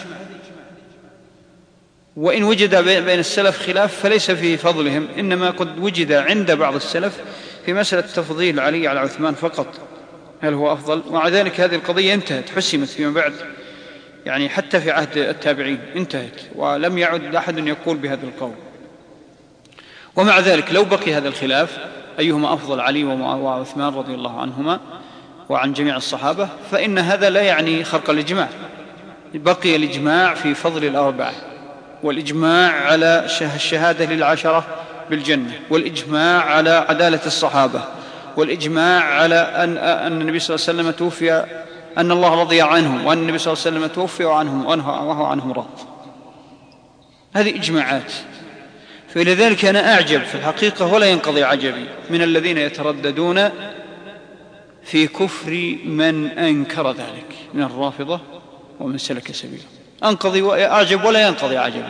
وإن وجد بين السلف خلاف فليس في فضلهم، إنما قد وجد عند بعض السلف في مسألة تفضيل علي على عثمان فقط، هل هو أفضل؟ ومع ذلك هذه القضية انتهت، حسمت فيما بعد، يعني حتى في عهد التابعين انتهت، ولم يعد أحد يقول بهذا القول. ومع ذلك لو بقي هذا الخلاف أيهما أفضل، علي وعثمان رضي الله عنهما وعن جميع الصحابة، فإن هذا لا يعني خرق الإجماع. بقي الإجماع في فضل الأربعة، والإجماع على الشهادة للعشرة بالجنة، والإجماع على عدالة الصحابة، والإجماع على أن, أن النبي صلى الله عليه وسلم توفي، أن الله رضي عنهم، وأن النبي صلى الله عليه وسلم توفي عنهم وهو عنهم راض. هذه إجماعات. فلذلك أنا أعجب في الحقيقة ولا ينقضي عجبي من الذين يترددون في كفر من أنكر ذلك من الرافضة ومن سلك سبيله. أنقضي وأعجب ولا ينقضي عجبي.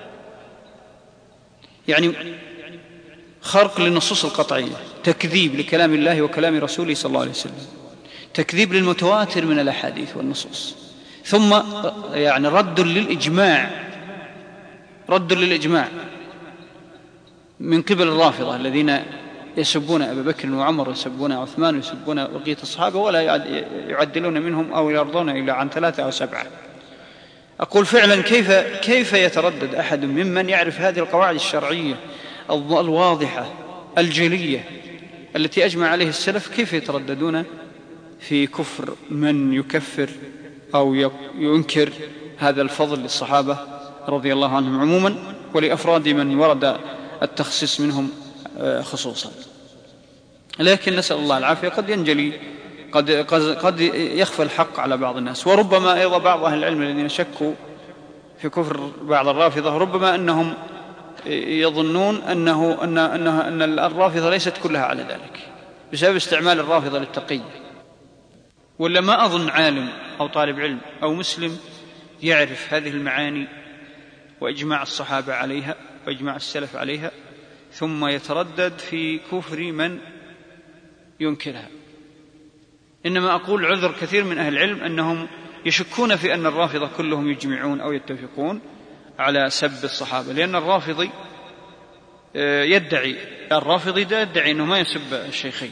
يعني خرق للنصوص القطعية، تكذيب لكلام الله وكلام رسوله صلى الله عليه وسلم، تكذيب للمتواتر من الأحاديث والنصوص، ثم يعني رد للإجماع، رد للإجماع من قبل الرافضة الذين يسبون أبا بكر وعمر ويسبون عثمان ويسبون بقية الصحابة ولا يعدلون منهم أو يرضون إلا عن ثلاثة أو سبعة. أقول فعلا كيف, كيف يتردد أحد ممن يعرف هذه القواعد الشرعية الواضحة الجلية التي أجمع عليه السلف، كيف يترددون في كفر من يكفر أو ينكر هذا الفضل للصحابة رضي الله عنهم عموما، ولأفراد من ورد التخصيص منهم خصوصا. لكن نسأل الله العافية، قد ينجلي، قد, قد يخفى الحق على بعض الناس. وربما أيضا بعض أهل العلم الذين شكوا في كفر بعض الرافضة ربما أنهم يظنون أنه أن, أنه أن الرافضة ليست كلها على ذلك بسبب استعمال الرافضة للتقية. ولا ما أظن عالم أو طالب علم أو مسلم يعرف هذه المعاني وإجماع الصحابة عليها وإجماع السلف عليها ثم يتردد في كفر من ينكرها. إنما أقول عذر كثير من أهل العلم أنهم يشكون في أن الرافضة كلهم يجمعون أو يتفقون على سب الصحابة، لأن الرافضي يدعي الرافضي ده يدعي أنه ما يسب الشيخين،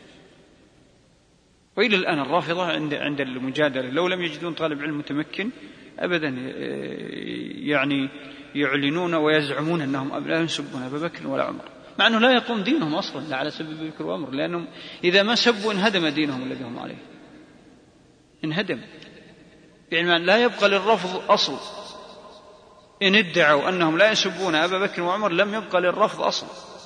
وإلى الآن الرافضة عند عند المجادلة لو لم يجدون طالب علم متمكن أبدا يعني يعلنون ويزعمون أنهم لا يسبون أبا بكر ولا عمر، مع أنه لا يقوم دينهم أصلا لا على سب أبي بكر وعمر، لأنهم إذا ما سبوا انهدم دينهم الذي هم عليه، انهدم، يعني لا يبقى للرفض أصل. إن ادعوا أنهم لا يسبون أبا بكر وعمر لم يبقى للرفض أصل،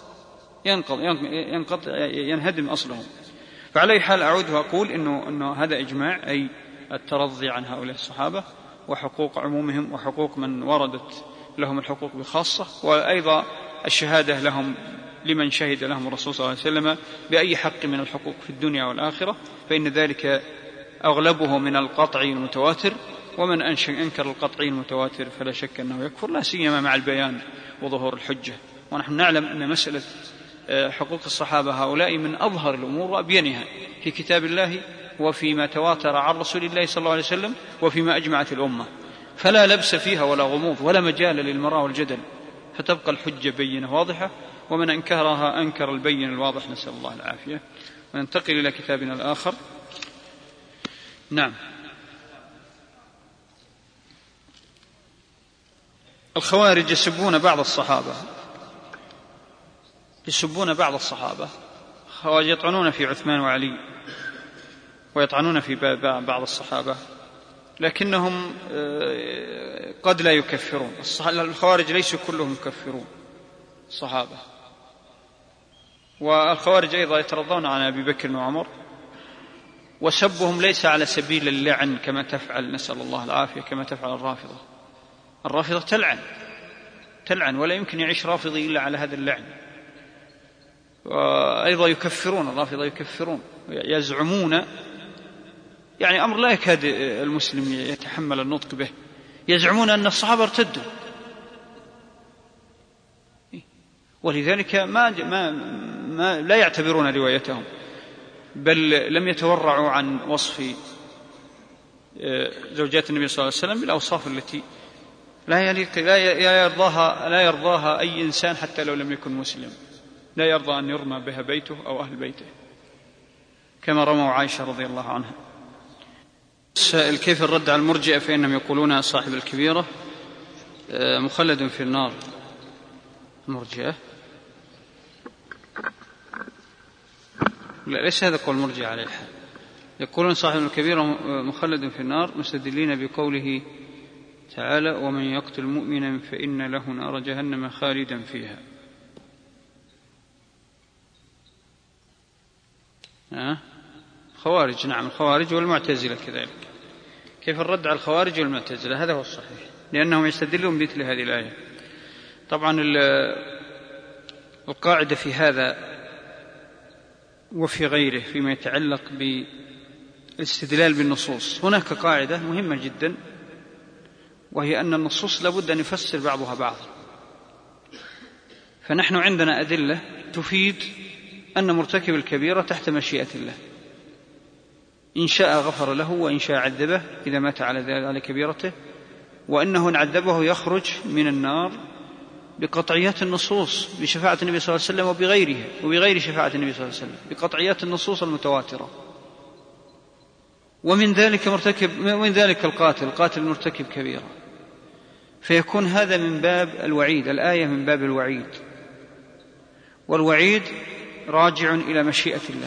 ينقطع ينهدم أصلهم. فعلى حال أعود وأقول إنه, إنه هذا إجماع، أي الترضي عن هؤلاء الصحابة وحقوق عمومهم وحقوق من وردت لهم الحقوق بخاصة، وأيضا الشهادة لهم لمن شهد لهم الرسول صلى الله عليه وسلم بأي حق من الحقوق في الدنيا والآخرة، فإن ذلك أغلبه من القطعي المتواتر، ومن أنكر القطعي المتواتر فلا شك أنه يكفر، لا سيما مع البيان وظهور الحجة. ونحن نعلم أن مسألة حقوق الصحابة هؤلاء من أظهر الأمور وأبينها في كتاب الله وفيما تواتر عن رسول الله صلى الله عليه وسلم وفيما أجمعت الأمة، فلا لبس فيها ولا غموض ولا مجال للمراء والجدل، فتبقى الحجة بينة واضحة، ومن أنكرها أنكر البين الواضح، نسأل الله العافية. وننتقل إلى كتابنا الآخر. نعم. الخوارج يسبون بعض الصحابة، يسبون بعض الصحابة، خوارج يطعنون في عثمان وعلي ويطعنون في بعض الصحابة، لكنهم قد لا يكفرون. الخوارج ليسوا كلهم يكفرون الصحابة، والخوارج أيضا يترضون عن أبي بكر وعمر، وسبهم ليس على سبيل اللعن كما تفعل، نسأل الله العافية، كما تفعل الرافضة. الرافضة تلعن تلعن ولا يمكن يعيش رافضي إلا على هذا اللعن. وأيضا يكفرون، الرافضة يكفرون، يزعمون يعني أمر لا يكاد المسلم يتحمل النطق به، يزعمون أن الصحابة ارتدوا، ولذلك ما, ما, ما لا يعتبرون روايتهم، بل لم يتورعوا عن وصف زوجات النبي صلى الله عليه وسلم بالأوصاف التي لا يليق لا يرضاها لا يرضاها أي إنسان حتى لو لم يكن مسلم، لا يرضى أن يرمى بها بيته أو أهل بيته كما رموا عائشة رضي الله عنها. السائل: كيف الرد على المرجئة فإنهم يقولون صاحب الكبيرة مخلد في النار؟ المرجئة لا، ليس هذا قول المرجئة عليه الحال، يقولون صاحب الكبيرة مخلد في النار مستدلين بقوله تعالى: ومن يقتل مؤمنا فإن له نار جهنم خالدا فيها. أه؟ خوارج، نعم الخوارج والمعتزلة كذلك. كيف الرد على الخوارج والمعتزلة؟ هذا هو الصحيح، لأنهم يستدلون بمثل هذه الآية. طبعا القاعدة في هذا وفي غيره فيما يتعلق بالاستدلال بالنصوص، هناك قاعدة مهمة جدا، وهي أن النصوص لابد أن يفسر بعضها بعضا. فنحن عندنا أدلة تفيد أن مرتكب الكبيرة تحت مشيئة الله، إن شاء غفر له وإن شاء عذبه إذا مات على ذلك على كبيرته، وأنه إن عذبه يخرج من النار بقطعيات النصوص بشفاعة النبي صلى الله عليه وسلم وبغيره وبغير شفاعة النبي صلى الله عليه وسلم، بقطعيات النصوص المتواترة. ومن ذلك مرتكب ومن ذلك القاتل القاتل مرتكب كبيرة، فيكون هذا من باب الوعيد، الآية من باب الوعيد، والوعيد راجع إلى مشيئة الله،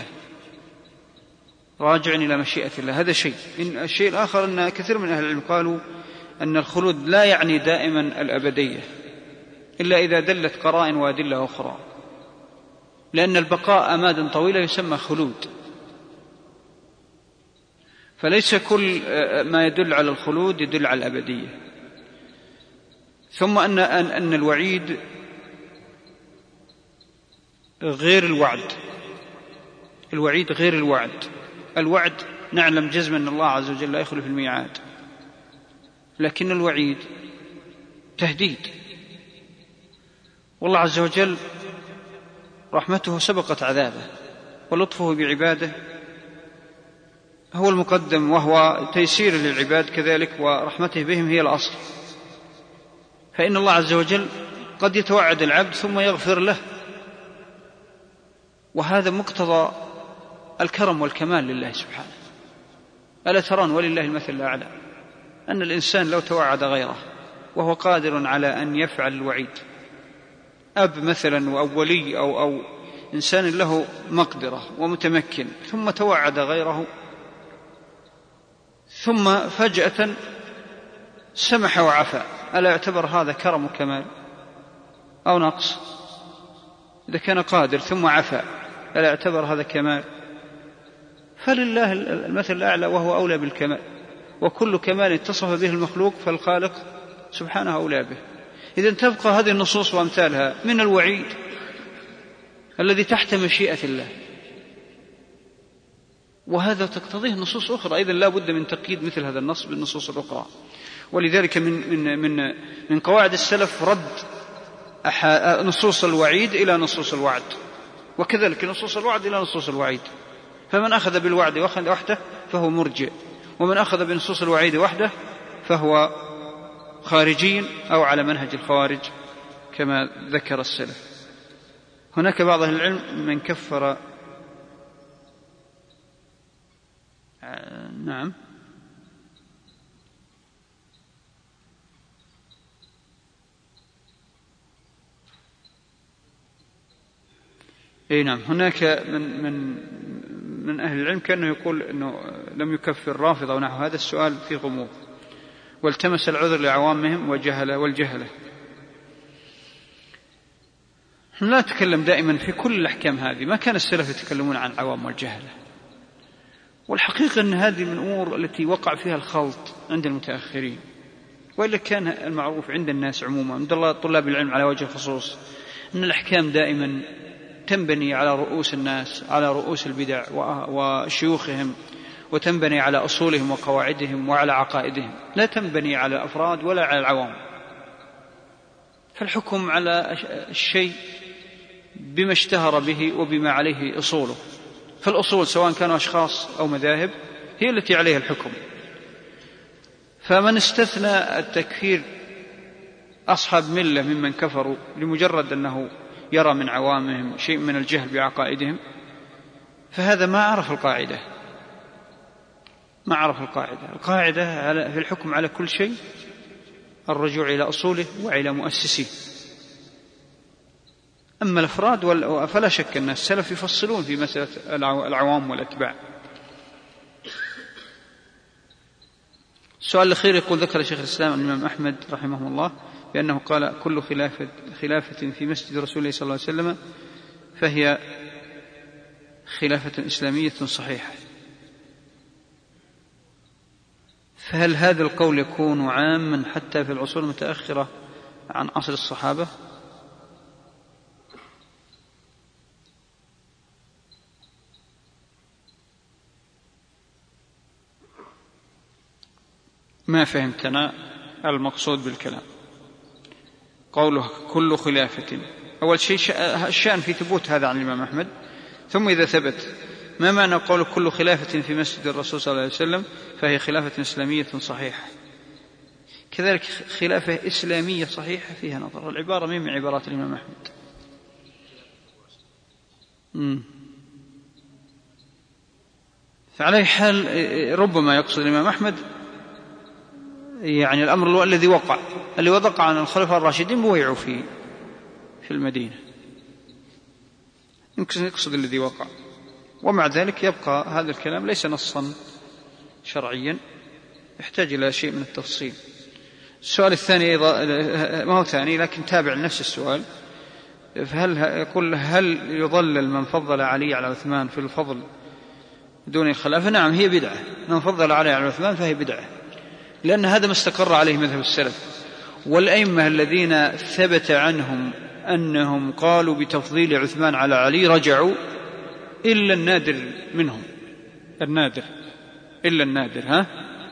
راجع إلى مشيئة الله. هذا شيء. الشيء الآخر أن كثير من أهل العلم قالوا أن الخلود لا يعني دائما الأبدية إلا إذا دلت قرائن وأدلة أخرى، لأن البقاء أمادا طويلة يسمى خلود، فليس كل ما يدل على الخلود يدل على الأبدية. ثم أن أن الوعيد غير الوعد، الوعيد غير الوعد. الوعد نعلم جزما أن الله عز وجل لا يخلف الميعاد، لكن الوعيد تهديد. والله عز وجل رحمته سبقت عذابه، ولطفه بعباده هو المقدم، وهو تيسير للعباد كذلك، ورحمته بهم هي الأصل. فإن الله عز وجل قد يتوعد العبد ثم يغفر له، وهذا مقتضى الكرم والكمال لله سبحانه. ألا ترون ولله المثل الأعلى أن الإنسان لو توعد غيره وهو قادر على أن يفعل الوعيد، أب مثلا أو ولي أو, أو إنسان له مقدرة ومتمكن، ثم توعد غيره، ثم فجأة سمح وعفى، ألا يعتبر هذا كرم وكمال أو نقص؟ إذا كان قادر ثم عفى ألا يعتبر هذا كمال؟ فلله المثل الأعلى وهو أولى بالكمال، وكل كمال اتصف به المخلوق فالخالق سبحانه أولى به. إذن تبقى هذه النصوص وأمثالها من الوعيد الذي تحت مشيئة الله، وهذا تقتضيه نصوص أخرى. إذن لا بد من تقييد مثل هذا النص بالنصوص الأخرى. ولذلك من, من, من, من قواعد السلف رد نصوص الوعيد إلى نصوص الوعد، وكذلك نصوص الوعد إلى نصوص الوعيد. فمن أخذ بالوعد وحده فهو مرجئ، ومن أخذ بنصوص الوعيد وحده فهو خارجي أو على منهج الخوارج كما ذكر السلف. هناك بعض أهل العلم من كفر نعم اي نعم هناك من من من أهل العلم كأنه يقول أنه لم يكفر رافضة ونحو هذا. السؤال فيه غموض، والتمس العذر لعوامهم وجهله والجهلة. لا نتكلم دائما في كل الأحكام هذه، ما كان السلف يتكلمون عن العوام والجهلة، والحقيقة أن هذه من الأمور التي وقع فيها الخلط عند المتأخرين، وإلا كان المعروف عند الناس عموما عند الله طلاب العلم على وجه الخصوص أن الأحكام دائما تنبني على رؤوس الناس، على رؤوس البدع وشيوخهم، وتنبني على أصولهم وقواعدهم وعلى عقائدهم، لا تنبني على الأفراد ولا على العوام. فالحكم على الشيء بما اشتهر به وبما عليه أصوله، فالأصول سواء كانوا أشخاص أو مذاهب هي التي عليها الحكم. فمن استثنى التكفير أصحاب ملة ممن كفروا لمجرد أنه يرى من عوامهم شيء من الجهل بعقائدهم، فهذا ما عرف القاعدة ما عرف القاعدة القاعدة في الحكم على كل شيء الرجوع إلى أصوله وإلى مؤسسيه. أما الأفراد فلا شك أن السلف يفصلون في مسألة العوام والأتباع. السؤال الأخير يقول: ذكر شيخ الإسلام الإمام أحمد رحمه الله بأنه قال: كل خلافة, خلافة في مسجد رسول الله صلى الله عليه وسلم فهي خلافة إسلامية صحيحة. فهل هذا القول يكون عاما حتى في العصور المتأخرة عن عصر الصحابة؟ ما فهمتنا المقصود بالكلام. قوله كل خلافة، أول شيء الشأن في ثبوت هذا عن الإمام أحمد، ثم إذا ثبت ما معنى قول كل خلافة في مسجد الرسول صلى الله عليه وسلم فهي خلافة إسلامية صحيحة. كذلك خلافة إسلامية صحيحة فيها نظر، العبارة من عبارات الإمام أحمد. مم. فعلى حال ربما يقصد الإمام أحمد يعني الأمر الذي وقع اللي وقع عن الخلفاء الراشدين بويعوا فيه في المدينة، يمكن يقصد الذي وقع، ومع ذلك يبقى هذا الكلام ليس نصا شرعيا، يحتاج إلى شيء من التفصيل. السؤال الثاني أيضا ما هو ثاني لكن تابع لنفس السؤال، فهل يقول هل يضلل من فضل علي على عثمان في الفضل دون الخلافة؟ نعم، هي بدعة. من فضل علي على عثمان فهي بدعة، لأن هذا ما استقر عليه مذهب السلف، والأئمة الذين ثبت عنهم أنهم قالوا بتفضيل عثمان على علي رجعوا إلا النادر منهم، النادر إلا النادر. ها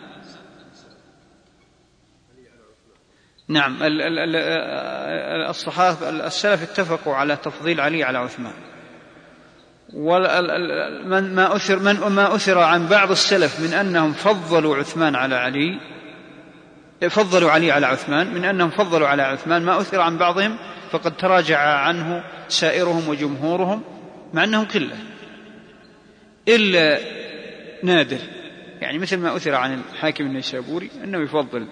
نعم، الصحابة السلف اتفقوا على تفضيل علي على عثمان، وما أثر, من ما أثر عن بعض السلف من أنهم فضلوا عثمان على علي فضلوا علي على عثمان من أنهم فضلوا على عثمان ما أثر عن بعضهم، فقد تراجع عنه سائرهم وجمهورهم مع أنهم قلة إلا نادر، يعني مثل ما أثر عن الحاكم النيسابوري أنه يفضل،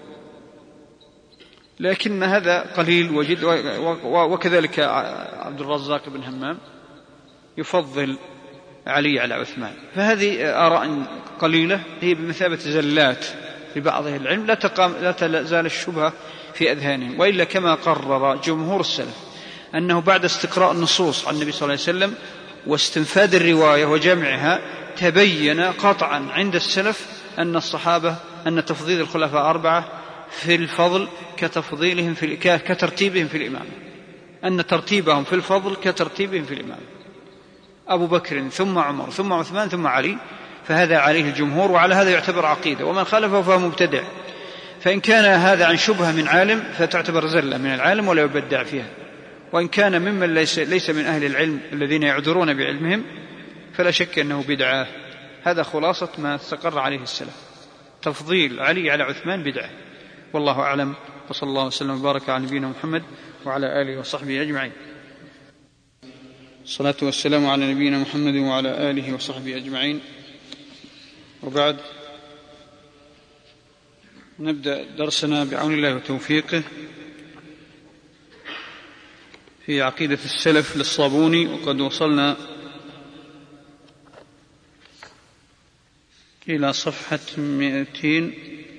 لكن هذا قليل وجد. وكذلك عبد الرزاق بن همام يفضل علي على عثمان. فهذه آراء قليلة هي بمثابة زلات لبعض أهل العلم، لا تقام لا تزال الشبهة في أذهانهم، وإلا كما قرر جمهور السلف أنه بعد استقراء النصوص عن النبي صلى الله عليه وسلم واستنفاد الرواية وجمعها تبين قطعا عند السلف أن الصحابة أن تفضيل الخلفاء أربعة في الفضل كتفضيلهم في كترتيبهم في الإمامة، أن ترتيبهم في الفضل كترتيبهم في الإمامة، أبو بكر ثم عمر ثم عثمان ثم علي، فهذا عليه الجمهور، وعلى هذا يعتبر عقيدة، ومن خالفه فهو مبتدع. فإن كان هذا عن شبهة من عالم فتعتبر زلة من العالم ولا يبدع فيها، وإن كان ممن ليس, ليس من أهل العلم الذين يعذرون بعلمهم فلا شك أنه بدعة. هذا خلاصة ما استقر عليه السلف، تفضيل علي على عثمان بدعة، والله أعلم. وصلى الله وسلم وبارك على نبينا محمد وعلى آله وصحبه أجمعين. الصلاة والسلام على نبينا محمد وعلى آله وصحبه أجمعين، وبعد، نبدأ درسنا بعون الله وتوفيقه في عقيدة السلف للصابوني، وقد وصلنا إلى صفحة مئتين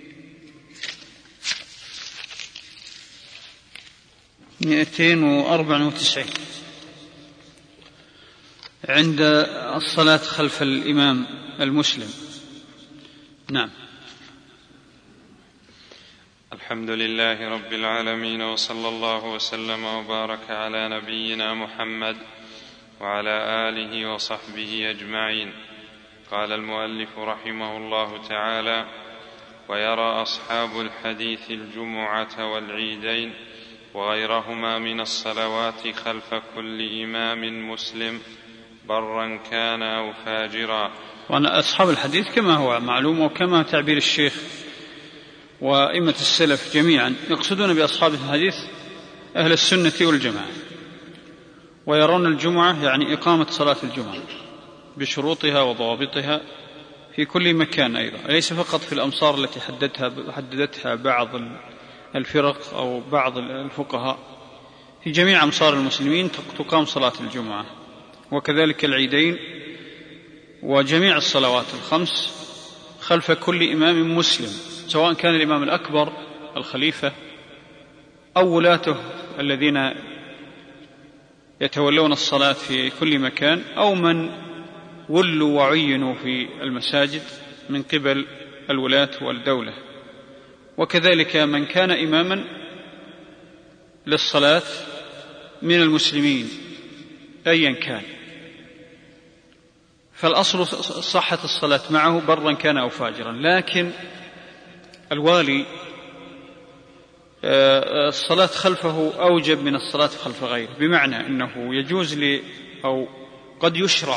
مئتين وأربع وتسعين عند الصلاة خلف الإمام المسلم. نعم. الحمد لله رب العالمين، وصلى الله وسلم وبارك على نبينا محمد وعلى آله وصحبه أجمعين. قال المؤلف رحمه الله تعالى: ويرى أصحاب الحديث الجمعة والعيدين وغيرهما من الصلوات خلف كل إمام مسلم برا كان أو فاجرا. وأن أصحاب الحديث كما هو معلوم وكما تعبير الشيخ وأئمة السلف جميعا يقصدون بأصحاب الحديث أهل السنة والجماعة، ويرون الجمعة يعني إقامة صلاة الجمعة بشروطها وضوابطها في كل مكان أيضا، ليس فقط في الأمصار التي حددتها, حددتها بعض الفرق أو بعض الفقهاء، في جميع أمصار المسلمين تقام صلاة الجمعة، وكذلك العيدين وجميع الصلوات الخمس خلف كل إمام مسلم، سواء كان الإمام الأكبر الخليفة أو ولاته الذين يتولون الصلاة في كل مكان، أو من ولوا وعينوا في المساجد من قبل الولاة والدولة، وكذلك من كان إماما للصلاة من المسلمين أيا كان، فالأصل صحة الصلاة معه برا كان أو فاجرا. لكن الوالي الصلاة خلفه أوجب من الصلاة خلف غيره، بمعنى أنه يجوز لي أو قد يشرع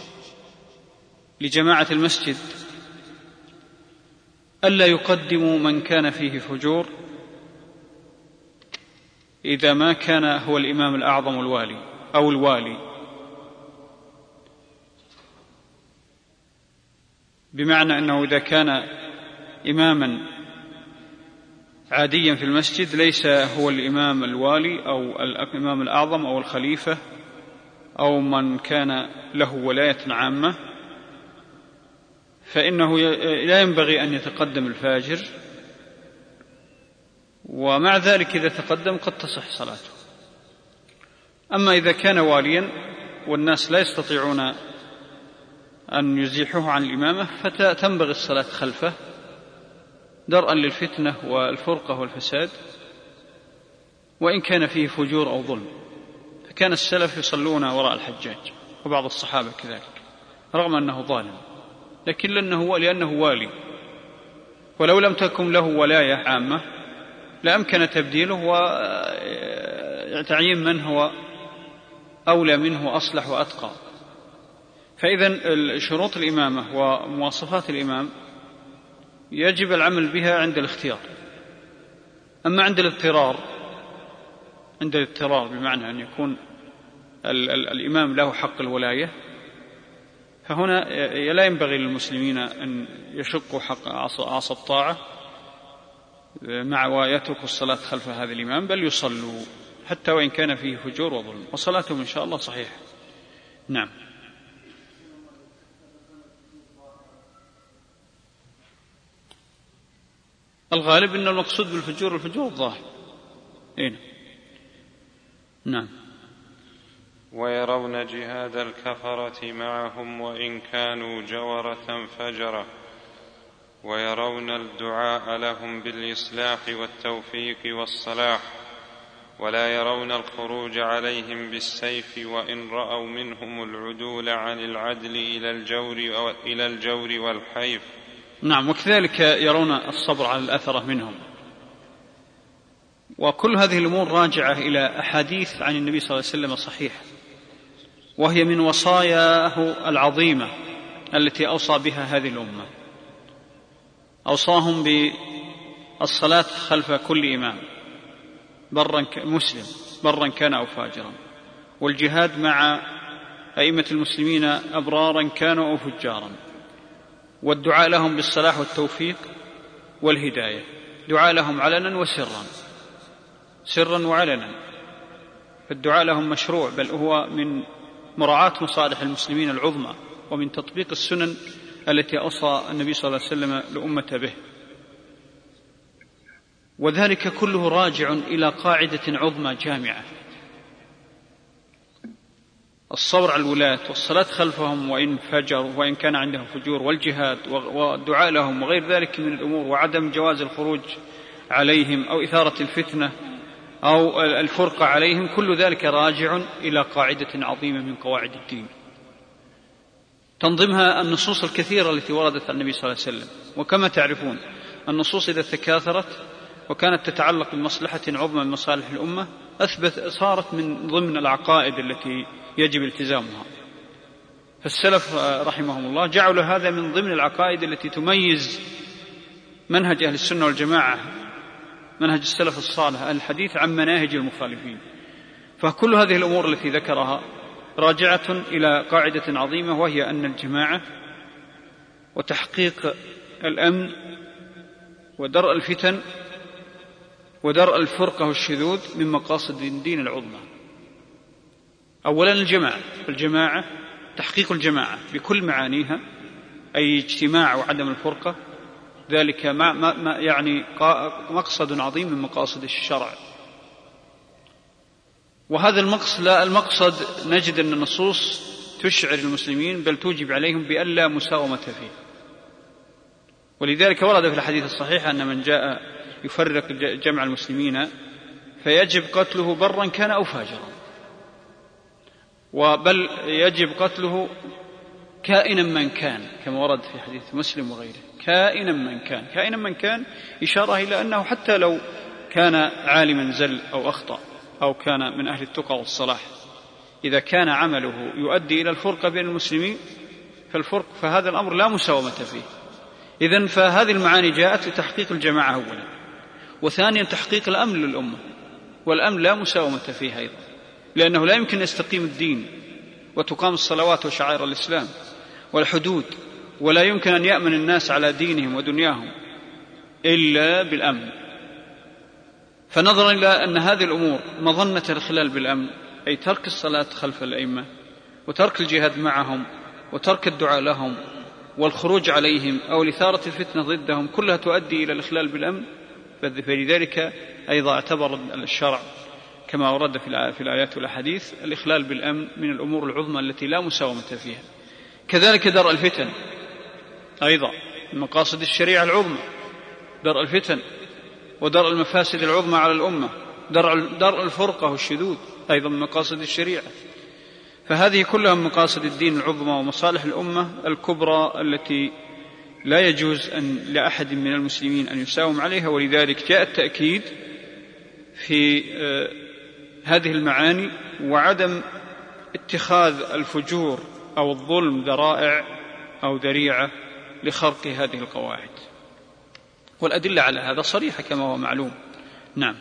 لجماعة المسجد ألا يقدموا من كان فيه فجور إذا ما كان هو الإمام الأعظم الوالي أو الوالي، بمعنى أنه إذا كان إماما عاديا في المسجد ليس هو الإمام الوالي أو الإمام الأعظم أو الخليفة أو من كان له ولاية عامة، فإنه لا ينبغي أن يتقدم الفاجر، ومع ذلك إذا تقدم قد تصح صلاته. أما إذا كان واليا والناس لا يستطيعون أن يزيحوه عن الإمامة فتنبغي الصلاة خلفه درءا للفتنة والفرقة والفساد، وإن كان فيه فجور أو ظلم. فكان السلف يصلون وراء الحجاج وبعض الصحابة كذلك رغم أنه ظالم، لكن لأنه, لأنه والي، ولو لم تكن له ولاية عامة لأمكن تبديله وتعيين من هو أولى منه أصلح وأتقى. فإذن شروط الإمامة ومواصفات الإمام يجب العمل بها عند الاختيار. أما عند الاضطرار، عند الاضطرار بمعنى أن يكون ال ال الإمام له حق الولاية، فهنا لا ينبغي للمسلمين أن يشقوا حق عصا الطاعة مع ويتركوا الصلاة خلف هذا الإمام، بل يصلوا حتى وإن كان فيه فجور وظلم، وصلاتهم إن شاء الله صحيحة. نعم. الغالب أن المقصود بالفجور الفجور الظاهر. إيه؟ نعم. ويرون جهاد الكفرة معهم وإن كانوا جورة فجرة، ويرون الدعاء لهم بالإصلاح والتوفيق والصلاح، ولا يرون الخروج عليهم بالسيف وإن رأوا منهم العدول عن العدل إلى الجور, إلى الجور والحيف. نعم. وكذلك يرون الصبر على الأثرة منهم. وكل هذه الأمور راجعة إلى أحاديث عن النبي صلى الله عليه وسلم صحيحة، وهي من وصاياه العظيمة التي أوصى بها هذه الأمة. أوصاهم بالصلاة خلف كل إمام برا مسلم برا كان أو فاجرا، والجهاد مع أئمة المسلمين أبرارا كانوا أو فجارا، والدعاء لهم بالصلاح والتوفيق والهداية، دعاء لهم علنا وسرا، سرا وعلنا. فالدعاء لهم مشروع، بل هو من مراعاة مصالح المسلمين العظمى، ومن تطبيق السنن التي أوصى النبي صلى الله عليه وسلم لأمة به. وذلك كله راجع إلى قاعدة عظمى جامعة: الصبر على الولاة والصلاة خلفهم وإن فجروا وإن كان عندهم فجور، والجهاد والدعاء لهم وغير ذلك من الأمور، وعدم جواز الخروج عليهم أو إثارة الفتنة أو الفرقة عليهم. كل ذلك راجع إلى قاعدة عظيمة من قواعد الدين، تنظمها النصوص الكثيرة التي وردت عن النبي صلى الله عليه وسلم. وكما تعرفون النصوص إذا تكاثرت وكانت تتعلق بمصلحة عظمى من مصالح الأمة أثبت صارت من ضمن العقائد التي يجب التزامها. فالسلف رحمهم الله جعلوا هذا من ضمن العقائد التي تميز منهج أهل السنة والجماعة، منهج السلف الصالح الحديث عن مناهج المخالفين. فكل هذه الأمور التي ذكرها راجعة إلى قاعدة عظيمة، وهي أن الجماعة وتحقيق الأمن ودرء الفتن ودرء الفرقة والشذوذ من مقاصد الدين العظمى. أولا الجماعة، الجماعة تحقيق الجماعة بكل معانيها، أي اجتماع وعدم الفرقة، ذلك ما ما يعني مقصد عظيم من مقاصد الشرع. وهذا المقصد لا المقصد نجد أن النصوص تشعر المسلمين بل توجب عليهم بألا مساومة فيه. ولذلك ورد في الحديث الصحيح أن من جاء يفرق جمع المسلمين فيجب قتله برا كان أو فاجرا، وبل يجب قتله كائنا من كان، كما ورد في حديث مسلم وغيره، كائنا من كان. كائنا من كان إشارة إلى أنه حتى لو كان عالما زل أو أخطأ أو كان من أهل التقى والصلاح، إذا كان عمله يؤدي إلى الفرقة بين المسلمين فالفرق فهذا الأمر لا مساومة فيه. إذن فهذه المعاني جاءت لتحقيق الجماعة أولا، وثانيا تحقيق الأمن للأمة، والأمن لا مساومة فيه أيضا، لأنه لا يمكن يستقيم الدين وتقام الصلوات وشعائر الإسلام والحدود، ولا يمكن أن يأمن الناس على دينهم ودنياهم إلا بالأمن. فنظرا إلى أن هذه الأمور مظنة الخلال بالأمن، أي ترك الصلاة خلف الأئمة وترك الجهاد معهم وترك الدعاء لهم والخروج عليهم أو الإثارة الفتنة ضدهم، كلها تؤدي إلى الإخلال بالأمن. فلذلك أيضا اعتبر الشرع كما ورد في الآيات والأحاديث الإخلال بالأمن من الأمور العظمى التي لا مساومة فيها. كذلك درء الفتن أيضا من مقاصد الشريعة العظمى، درء الفتن ودرء المفاسد العظمى على الأمة، درء الفرقة والشذوذ أيضا من مقاصد الشريعة. فهذه كلها من مقاصد الدين العظمى ومصالح الأمة الكبرى التي لا يجوز أن لأحد من المسلمين أن يساوم عليها. ولذلك جاء التأكيد في هذه المعاني وعدم اتخاذ الفجور أو الظلم ذرائع أو ذريعة لخرق هذه القواعد، والأدلة على هذا صريحة كما هو معلوم. نعم.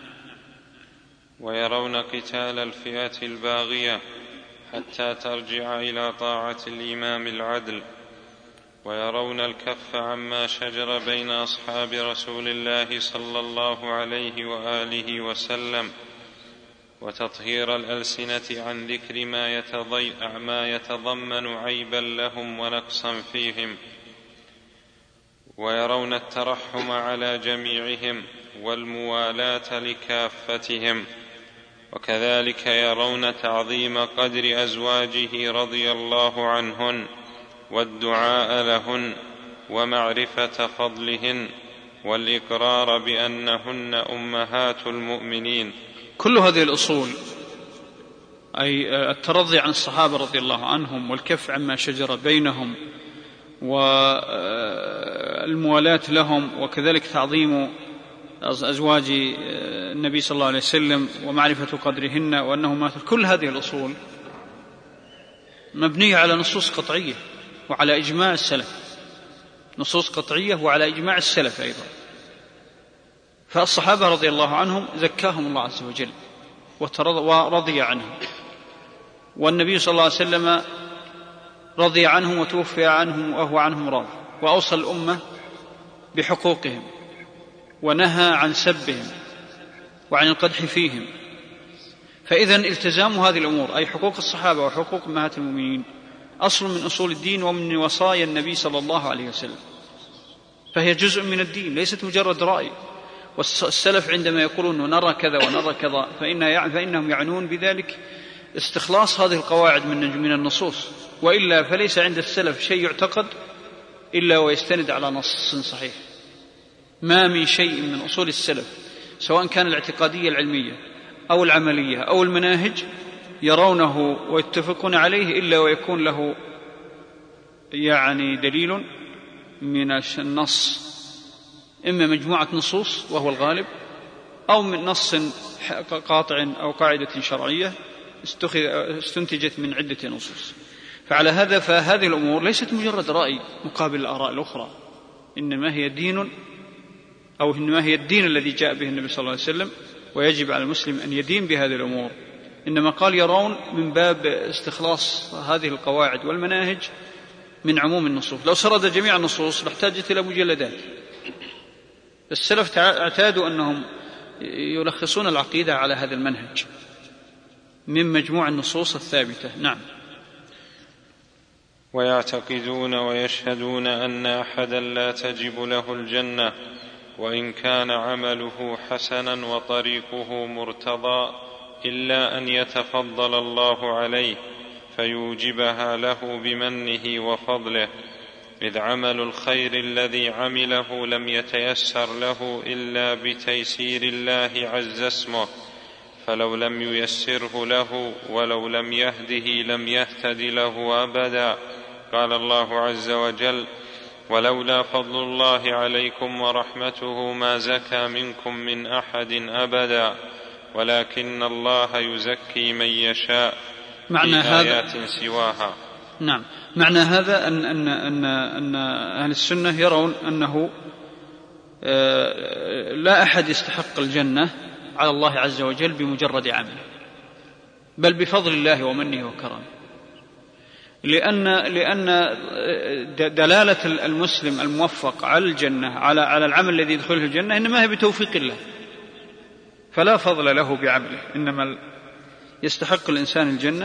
ويرون قتال الفئة الباغية حتى ترجع إلى طاعة الإمام العدل، ويرون الكف عما شجر بين أصحاب رسول الله صلى الله عليه وآله وسلم، وتطهير الألسنة عن ذكر ما, يتضي... ما يتضمن عيبا لهم ونقصا فيهم، ويرون الترحم على جميعهم والموالاة لكافتهم، وكذلك يرون تعظيم قدر أزواجه رضي الله عنهن والدعاء لهن ومعرفة فضلهن والإقرار بأنهن أمهات المؤمنين. كل هذه الأصول، أي الترضي عن الصحابة رضي الله عنهم والكف عما شجر بينهم والموالاة لهم، وكذلك تعظيم أزواج النبي صلى الله عليه وسلم ومعرفة قدرهن وأنه مات، كل هذه الأصول مبنية على نصوص قطعية وعلى إجماع السلف، نصوص قطعية وعلى إجماع السلف أيضا. فالصحابة رضي الله عنهم زكاهم الله عز وجل ورضي عنهم، والنبي صلى الله عليه وسلم رضي عنهم وتوفي عنهم وهو عنهم راض، وأوصى الأمة بحقوقهم ونهى عن سبهم وعن القدح فيهم. فإذن التزام هذه الأمور، أي حقوق الصحابة وحقوق أمهات المؤمنين، أصل من أصول الدين ومن وصايا النبي صلى الله عليه وسلم، فهي جزء من الدين ليست مجرد رأي. والسلف عندما يقولون نرى كذا ونرى كذا فإنهم يعنون بذلك استخلاص هذه القواعد من النصوص، وإلا فليس عند السلف شيء يعتقد إلا ويستند على نص صحيح. ما من شيء من أصول السلف سواء كان الاعتقادية العلمية أو العملية أو المناهج يرونه ويتفقون عليه إلا ويكون له يعني دليل من النص، إما مجموعة نصوص وهو الغالب، أو من نص قاطع أو قاعدة شرعية استنتجت من عدة نصوص. فعلى هذا فهذه الأمور ليست مجرد رأي مقابل الآراء الأخرى، إنما هي دين، أو إنما هي الدين الذي جاء به النبي صلى الله عليه وسلم، ويجب على المسلم أن يدين بهذه الأمور. إنما قال يرون من باب استخلاص هذه القواعد والمناهج من عموم النصوص. لو سرد جميع النصوص لاحتاجت إلى مجلدات. السلف اعتادوا أنهم يلخصون العقيدة على هذا المنهج من مجموع النصوص الثابتة. نعم. ويعتقدون ويشهدون أن أحدا لا تجب له الجنة وإن كان عمله حسنا وطريقه مرتضى، إلا أن يتفضل الله عليه فيوجبها له بمنه وفضله، إذ عمل الخير الذي عمله لم يتيسر له إلا بتيسير الله عز اسمه، فلو لم ييسره له ولو لم يهده لم يهتد له أبدا. قال الله عز وجل: ولولا فضل الله عليكم ورحمته ما زكى منكم من أحد أبدا ولكن الله يزكي من يشاء معنى في آيات سواها. نعم. معنى هذا أن, أن, أن, أن أهل السنة يرون أنه لا أحد يستحق الجنة على الله عز وجل بمجرد عمل، بل بفضل الله ومنه وكرمه، لأن لأن دلالة المسلم الموفق على الجنة على على العمل الذي يدخله الجنة إنما هي بتوفيق الله، فلا فضل له بعمله، إنما يستحق الإنسان الجنة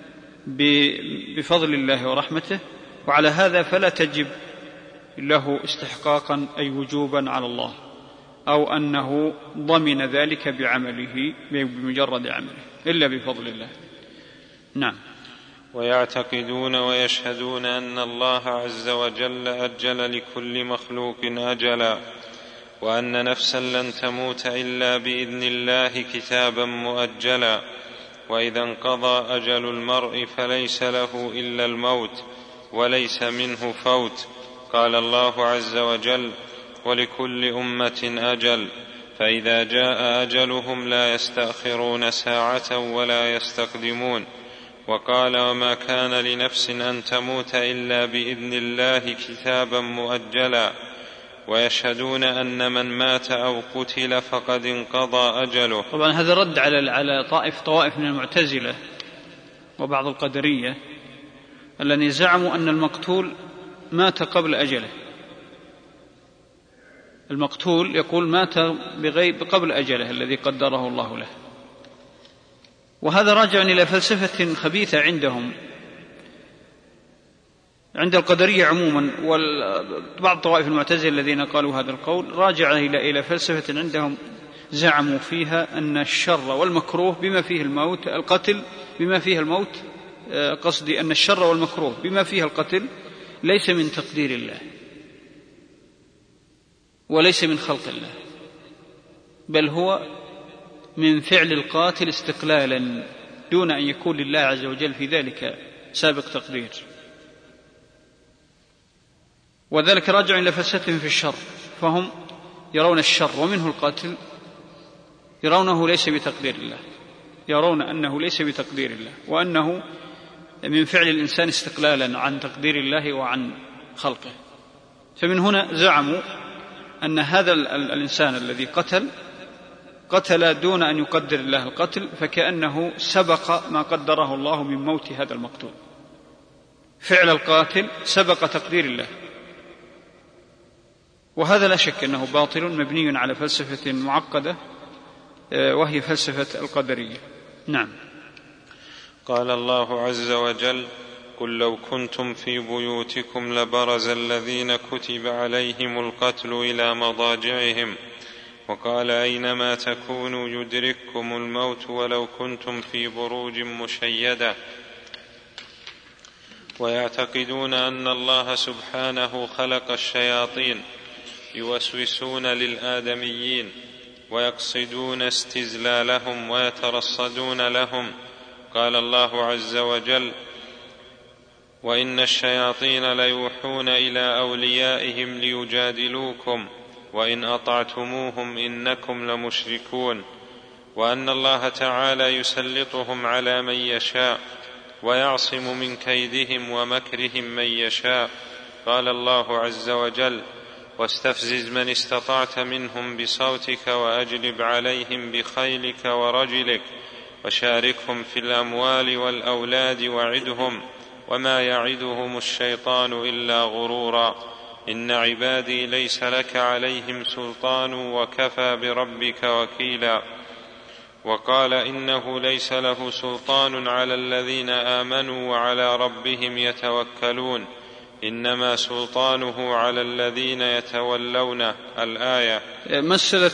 بفضل الله ورحمته، وعلى هذا فلا تجب له استحقاقا أي وجوبا على الله، أو أنه ضمن ذلك بعمله بمجرد عمله إلا بفضل الله. نعم. ويعتقدون ويشهدون أن الله عز وجل أجل لكل مخلوق أجلا، وأن نفسا لن تموت إلا بإذن الله كتابا مؤجلا، وإذا انقضى أجل المرء فليس له إلا الموت وليس منه فوت. قال الله عز وجل: ولكل أمة أجل، فإذا جاء أجلهم لا يستأخرون ساعة ولا يستقدمون. وقال: وما كان لنفس أن تموت إلا بإذن الله كتابا مؤجلا. ويشهدون أن من مات أو قتل فقد انقضى أجله. طبعا هذا رد على على طائف طوائف من المعتزلة وبعض القدرية الذين زعموا أن المقتول مات قبل أجله. المقتول يقول مات بغيب قبل أجله الذي قدره الله له، وهذا راجع إلى فلسفة خبيثة عندهم عند القدرية عموما، وبعض طوائف المعتزلة الذين قالوا هذا القول راجع إلى إلى فلسفة عندهم زعموا فيها أن الشر والمكروه بما فيه الموت القتل بما فيه الموت قصدي أن الشر والمكروه بما فيه القتل ليس من تقدير الله وليس من خلق الله، بل هو من فعل القاتل استقلالا دون أن يكون لله عز وجل في ذلك سابق تقدير. وذلك راجع إلى فلسفتهم في الشر، فهم يرون الشر ومنه القاتل يرونه ليس بتقدير الله، يرون أنه ليس بتقدير الله، وأنه من فعل الإنسان استقلالا عن تقدير الله وعن خلقه. فمن هنا زعموا أن هذا الإنسان الذي قتل قتل دون أن يقدر الله القتل، فكأنه سبق ما قدره الله من موت هذا المقتول. فعل القاتل سبق تقدير الله، وهذا لا شك أنه باطل مبني على فلسفة معقدة وهي فلسفة القدرية. نعم. قال الله عز وجل: قل لو كنتم في بيوتكم لبرز الذين كتب عليهم القتل إلى مضاجعهم. وقال: أينما تكونوا يدرككم الموت ولو كنتم في بروج مشيدة. ويعتقدون أن الله سبحانه خلق الشياطين يوسوسون للآدميين ويقصدون استزلالهم ويترصدون لهم. قال الله عز وجل: وإن الشياطين ليوحون إلى أوليائهم ليجادلوكم وإن أطعتموهم إنكم لمشركون. وأن الله تعالى يسلطهم على من يشاء ويعصم من كيدهم ومكرهم من يشاء. قال الله عز وجل: واستفزز من استطعت منهم بصوتك وأجلب عليهم بخيلك ورجلك وشاركهم في الأموال والأولاد وعدهم وما يعدهم الشيطان إلا غرورا. إن عبادي ليس لك عليهم سلطان وكفى بربك وكيلا. وقال: إنه ليس له سلطان على الذين آمنوا وعلى ربهم يتوكلون، إنما سلطانه على الذين يتولونه. الآية. مسألة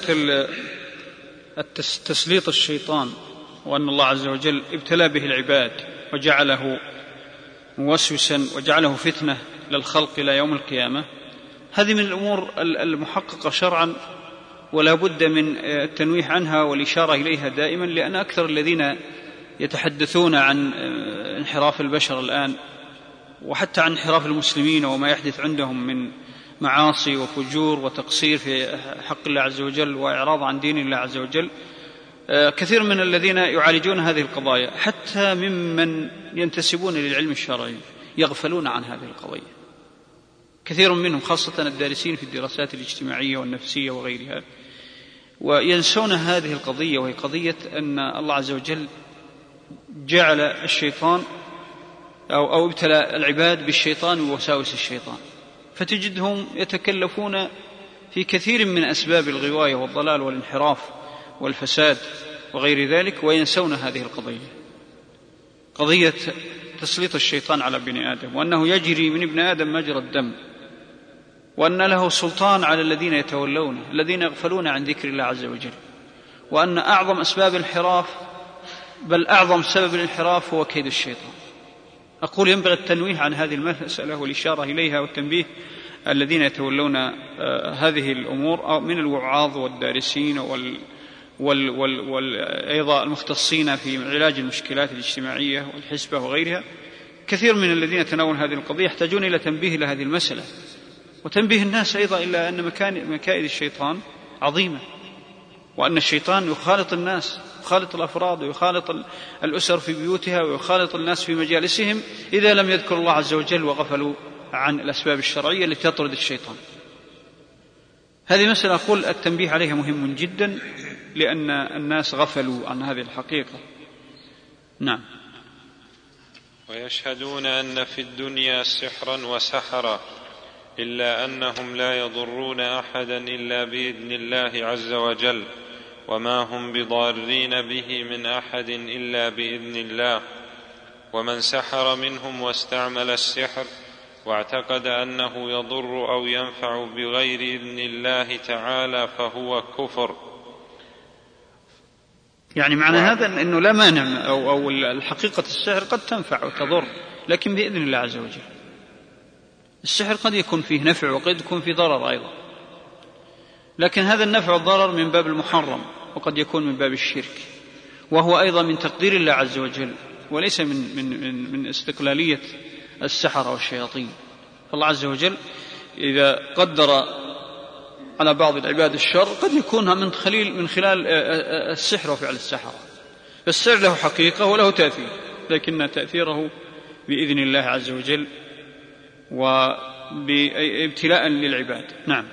تسليط الشيطان وأن الله عز وجل ابتلى به العباد وجعله موسوسا وجعله فتنة للخلق إلى يوم القيامة، هذه من الأمور المحققة شرعا ولا بد من التنويه عنها والإشارة إليها دائما، لأن أكثر الذين يتحدثون عن انحراف البشر الآن وحتى عن انحراف المسلمين وما يحدث عندهم من معاصي وفجور وتقصير في حق الله عز وجل وإعراض عن دين الله عز وجل، كثير من الذين يعالجون هذه القضايا حتى ممن ينتسبون للعلم الشرعي يغفلون عن هذه القضايا، كثير منهم خاصة الدارسين في الدراسات الاجتماعية والنفسية وغيرها، وينسون هذه القضية، وهي قضية أن الله عز وجل جعل الشيطان أو, أو ابتلى العباد بالشيطان ووساوس الشيطان، فتجدهم يتكلفون في كثير من أسباب الغواية والضلال والانحراف والفساد وغير ذلك، وينسون هذه القضية، قضية تسليط الشيطان على ابن آدم، وأنه يجري من ابن آدم مجرى الدم، وأن له سلطان على الذين يتولونه الذين يغفلون عن ذكر الله عز وجل، وأن أعظم أسباب الانحراف بل أعظم سبب الانحراف هو كيد الشيطان. أقول ينبغي التنويه عن هذه المسألة والإشارة إليها والتنبيه الذين يتولون هذه الأمور من الوعاظ والدارسين وال وال وال والأيضا المختصين في علاج المشكلات الاجتماعية والحسبة وغيرها، كثير من الذين يتناولون هذه القضية يحتاجون إلى تنبيه لهذه المسألة، وتنبيه الناس أيضا إلى أن مكائد الشيطان عظيمة، وأن الشيطان يخالط الناس، يخالط الأفراد ويخالط الأسر في بيوتها ويخالط الناس في مجالسهم إذا لم يذكر الله عز وجل وغفلوا عن الأسباب الشرعية التي تطرد الشيطان. هذه مسألة أقول التنبيه عليها مهم جدا، لأن الناس غفلوا عن هذه الحقيقة. نعم. ويشهدون أن في الدنيا سحرا وسحرا، إلا أنهم لا يضرون أحدا إلا بإذن الله عز وجل، وما هم بضارين به من أحد إلا بإذن الله. ومن سحر منهم واستعمل السحر واعتقد أنه يضر أو ينفع بغير إذن الله تعالى فهو كفر. يعني معنى هذا أنه لا مانع أو, أو الحقيقة السحر قد تنفع وتضر، لكن بإذن الله عز وجل. السحر قد يكون فيه نفع وقد يكون فيه ضرر أيضا، لكن هذا النفع والضرر من باب المحرم، وقد يكون من باب الشرك، وهو أيضا من تقدير الله عز وجل، وليس من, من, من, من استقلالية السحرة والشياطين. فالله عز وجل إذا قدر على بعض العباد الشر قد يكونها من خلال, من خلال السحر وفعل السحرة، فالسحر له حقيقة وله تأثير، لكن تأثيره بإذن الله عز وجل وبابتلاء للعباد. نعم.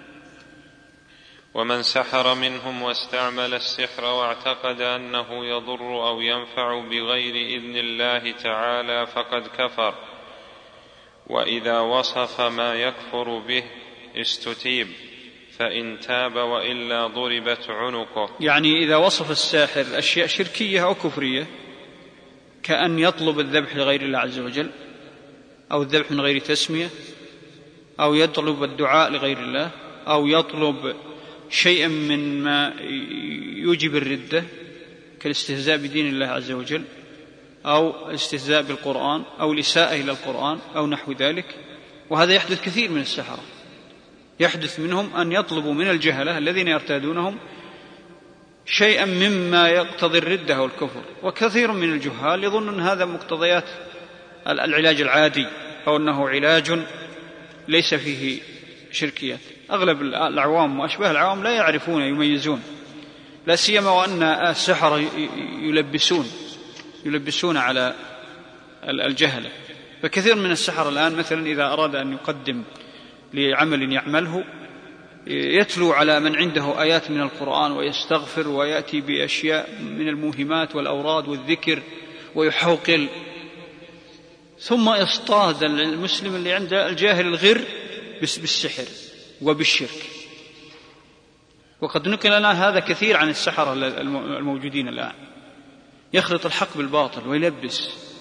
ومن سحر منهم واستعمل السحر واعتقد أنه يضر أو ينفع بغير إذن الله تعالى فقد كفر. وإذا وصف ما يكفر به استتيب، فإن تاب وإلا ضربت عنقه. يعني إذا وصف الساحر أشياء شركية أو كفرية، كأن يطلب الذبح لغير الله عز وجل، أو الذبح من غير تسمية، أو يطلب الدعاء لغير الله، أو يطلب شيئا من ما يوجب الردة كالاستهزاء بدين الله عز وجل، أو الاستهزاء بالقرآن، أو الإساءة إلى القرآن أو نحو ذلك. وهذا يحدث كثير من السحرة، يحدث منهم أن يطلبوا من الجهلة الذين يرتادونهم شيئا مما يقتضي الردة والكفر، وكثير من الجهال يظن أن هذا مقتضيات العلاج العادي، أو أنه علاج ليس فيه شركيات. أغلب العوام وأشباه العوام لا يعرفون يميزون، لا سيما وأن السحرة يلبسون يلبسون على الجهلة. فكثير من السحرة الآن مثلا إذا أراد أن يقدم لعمل يعمله يتلو على من عنده آيات من القرآن ويستغفر ويأتي بأشياء من الموهمات والأوراد والذكر ويحوقل، ثم يصطاد المسلم اللي عنده الجاهل الغر بالسحر وبالشرك. وقد نقل لنا هذا كثير عن السحرة الموجودين الآن، يخلط الحق بالباطل ويلبس،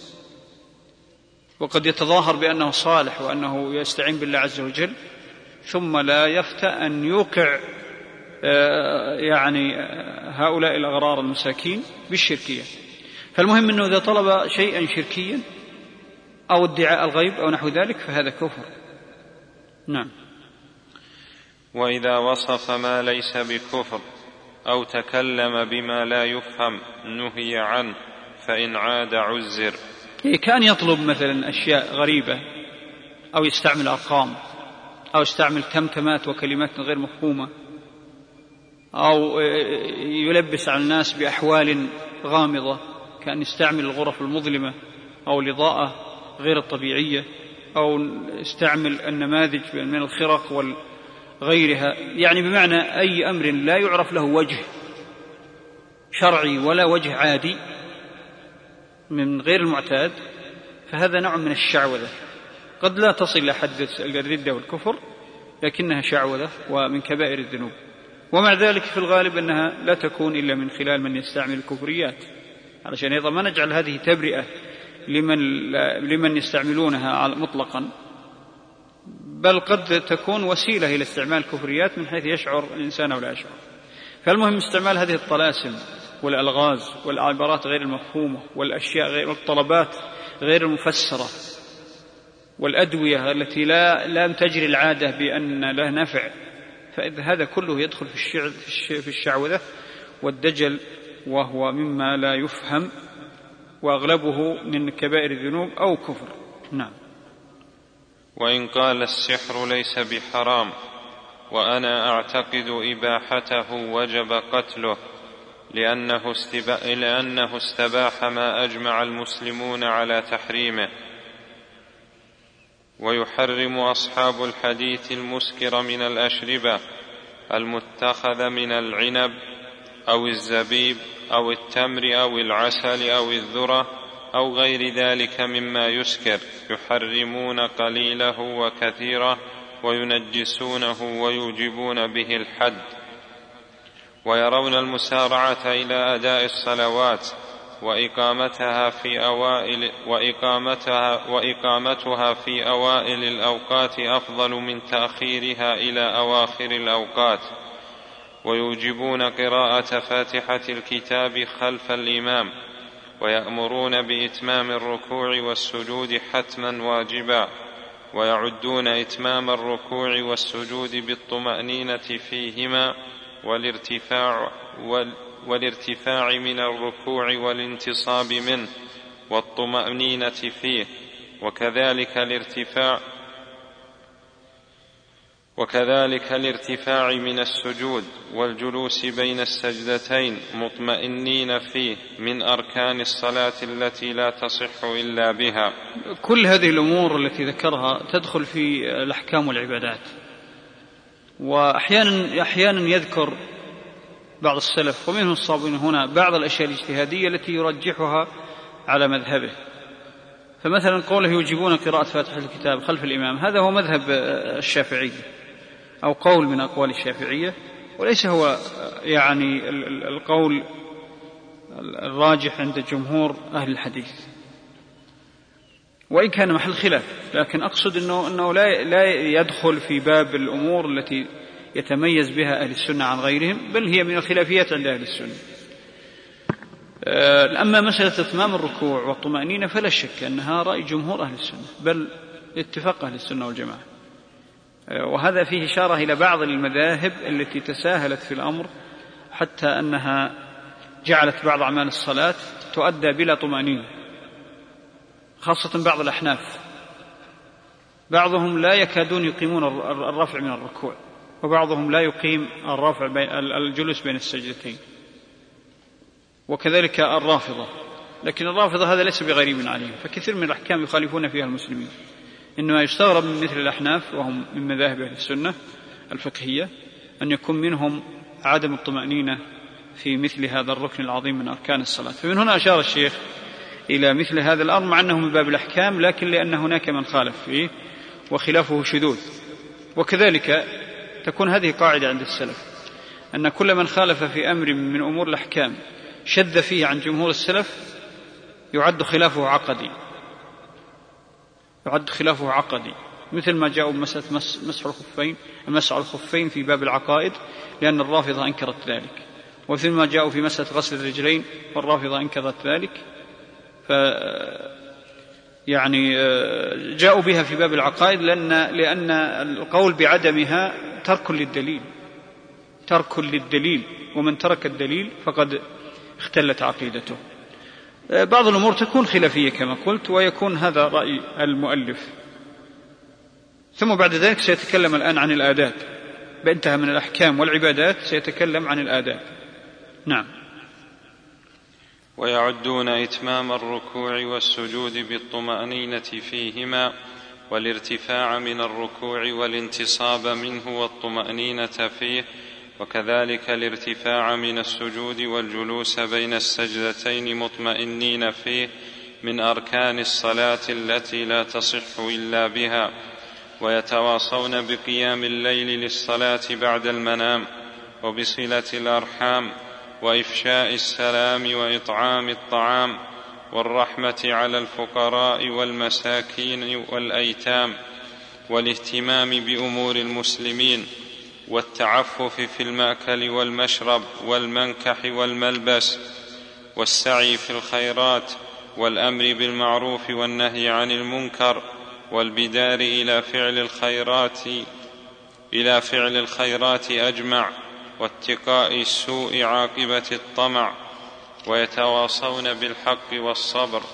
وقد يتظاهر بأنه صالح وأنه يستعين بالله عز وجل، ثم لا يفتى أن يوقع يعني هؤلاء الأغرار المساكين بالشركية. فالمهم أنه إذا طلب شيئا شركيا أو ادعاء الغيب أو نحو ذلك فهذا كفر. نعم. وإذا وصف ما ليس بكفر أو تكلم بما لا يفهم نهي عنه، فإن عاد عزر. كان يطلب مثلا أشياء غريبة أو يستعمل أرقام أو يستعمل تمتمات وكلمات غير مفهومة أو يلبس على الناس بأحوال غامضة، كأن يستعمل الغرف المظلمة أو الإضاءة غير الطبيعية أو يستعمل النماذج من الخرق وغيرها، يعني بمعنى أي أمر لا يعرف له وجه شرعي ولا وجه عادي من غير المعتاد، فهذا نوع من الشعوذة، قد لا تصل إلى حد الردة والكفر لكنها شعوذة ومن كبائر الذنوب. ومع ذلك في الغالب أنها لا تكون إلا من خلال من يستعمل الكفريات، علشان أيضا ما نجعل هذه تبرئة لمن, لمن يستعملونها مطلقا، بل قد تكون وسيلة إلى استعمال الكفريات من حيث يشعر الإنسان أو لا يشعر. فالمهم استعمال هذه الطلاسم والألغاز والعبارات غير المفهومة والأشياء غير الطلبات غير المفسرة والأدوية التي لا لم تجري العادة بأن له نفع، فإذا هذا كله يدخل في الشعر في الشعوذة والدجل، وهو مما لا يفهم وأغلبه من كبائر الذنوب أو كفر. نعم. وإن قال السحر ليس بحرام وأنا أعتقد إباحته وجب قتله لأنه, استبا... لأنه استباح ما أجمع المسلمون على تحريمه، ويحرم أصحاب الحديث المسكر من الأشربة المتخذ من العنب أو الزبيب أو التمر أو العسل أو الذرة أو غير ذلك مما يسكر، يحرمون قليله وكثيره وينجسونه ويوجبون به الحد، ويرون المسارعة إلى أداء الصلوات وإقامتها في أوائل وإقامتها وإقامتها في أوائل الأوقات أفضل من تأخيرها إلى أواخر الأوقات، ويوجبون قراءة فاتحة الكتاب خلف الإمام، ويأمرون بإتمام الركوع والسجود حتما واجبا، ويعدون إتمام الركوع والسجود بالطمأنينة فيهما والارتفاع, والارتفاع من الركوع والانتصاب منه والطمأنينة فيه، وكذلك الارتفاع وكذلك الارتفاع من السجود والجلوس بين السجدتين مطمئنين فيه من أركان الصلاة التي لا تصح إلا بها. كل هذه الأمور التي ذكرها تدخل في الأحكام والعبادات، وأحيانا أحيانا يذكر بعض السلف ومنهم الصابون هنا بعض الأشياء الاجتهادية التي يرجحها على مذهبه. فمثلا قوله يوجبون قراءة فاتحة الكتاب خلف الإمام، هذا هو مذهب الشافعية أو قول من أقوال الشافعية، وليس هو يعني القول الراجح عند جمهور أهل الحديث، وإن كان محل خلاف، لكن أقصد أنه, أنه لا, لا يدخل في باب الأمور التي يتميز بها أهل السنة عن غيرهم، بل هي من الخلافيات عند أهل السنة. أما مسألة إتمام الركوع والطمأنينة فلا شك أنها رأي جمهور أهل السنة، بل اتفاق أهل السنة والجماعة، وهذا فيه إشارة إلى بعض المذاهب التي تساهلت في الأمر حتى أنها جعلت بعض أعمال الصلاة تؤدى بلا طمأنينة، خاصة بعض الأحناف، بعضهم لا يكادون يقيمون الرفع من الركوع، وبعضهم لا يقيم الرفع الجلوس بين السجدتين، وكذلك الرافضة لكن الرافضة هذا ليس بغريب عليهم، فكثير من الأحكام يخالفون فيها المسلمين. إنما يستغرب من مثل الأحناف وهم من مذاهب أهل السنة الفقهية أن يكون منهم عدم الطمأنينة في مثل هذا الركن العظيم من أركان الصلاة. فمن هنا أشار الشيخ إلى مثل هذا الأمر، مع أنه من باب الأحكام، لكن لأن هناك من خالف فيه وخلافه شذوذ. وكذلك تكون هذه قاعدة عند السلف، أن كل من خالف في أمر من أمور الأحكام شذ فيه عن جمهور السلف يعد خلافه عقدي، يعد خلافه عقدي، مثل ما جاءوا بمسألة مسح الخفين مسح الخفين في باب العقائد، لأن الرافضة أنكرت ذلك، ومثل ما جاءوا في مسألة غسل الرجلين والرافضة أنكرت ذلك، ف يعني جاءوا بها في باب العقائد، لأن لأن القول بعدمها ترك للدليل، ترك للدليل، ومن ترك الدليل فقد اختلت عقيدته. بعض الأمور تكون خلافية كما قلت، ويكون هذا رأي المؤلف. ثم بعد ذلك سيتكلم الآن عن الآداب، بانتهى من الأحكام والعبادات سيتكلم عن الآداب. نعم. ويعدون إتمام الركوع والسجود بالطمأنينة فيهما، والارتفاع من الركوع والانتصاب منه والطمأنينة فيه، وكذلك الارتفاع من السجود والجلوس بين السجدتين مطمئنين فيه، من أركان الصلاة التي لا تصح إلا بها. ويتواصون بقيام الليل للصلاة بعد المنام، وبصلة الأرحام، وإفشاء السلام، وإطعام الطعام، والرحمة على الفقراء والمساكين والأيتام، والاهتمام بأمور المسلمين، والتعفف في المأكل والمشرب والمنكح والملبس، والسعي في الخيرات، والأمر بالمعروف والنهي عن المنكر، والبدار إلى فعل الخيرات إلى فعل الخيرات أجمع، واتقاء السوء عاقبة الطمع. ويتواصون بالحق والصبر،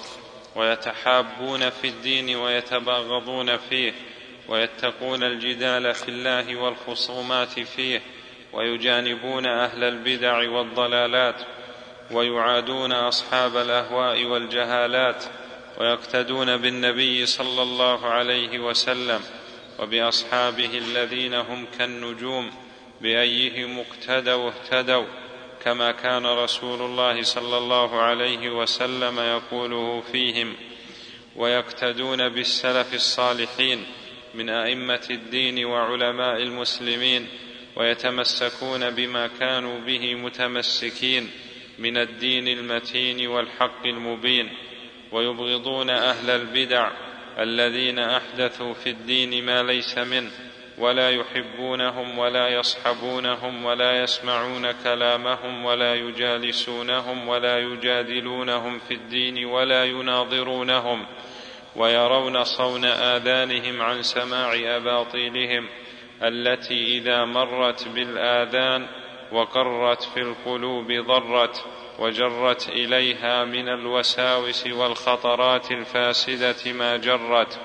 ويتحابون في الدين ويتباغضون فيه، ويتقون الجدال في الله والخصومات فيه، ويجانبون أهل البدع والضلالات، ويعادون أصحاب الأهواء والجهالات، ويقتدون بالنبي صلى الله عليه وسلم وبأصحابه الذين هم كالنجوم، بأيهم اقتدوا اهتدوا، كما كان رسول الله صلى الله عليه وسلم يقوله فيهم. ويقتدون بالسلف الصالحين من أئمة الدين وعلماء المسلمين، ويتمسكون بما كانوا به متمسكين من الدين المتين والحق المبين، ويبغضون أهل البدع الذين أحدثوا في الدين ما ليس منه، ولا يحبونهم ولا يصحبونهم ولا يسمعون كلامهم ولا يجالسونهم ولا يجادلونهم في الدين ولا يناظرونهم، ويرون صون آذانهم عن سماع أباطيلهم التي إذا مرت بالآذان وقرت في القلوب ضرت، وجرت إليها من الوساوس والخطرات الفاسدة ما جرت.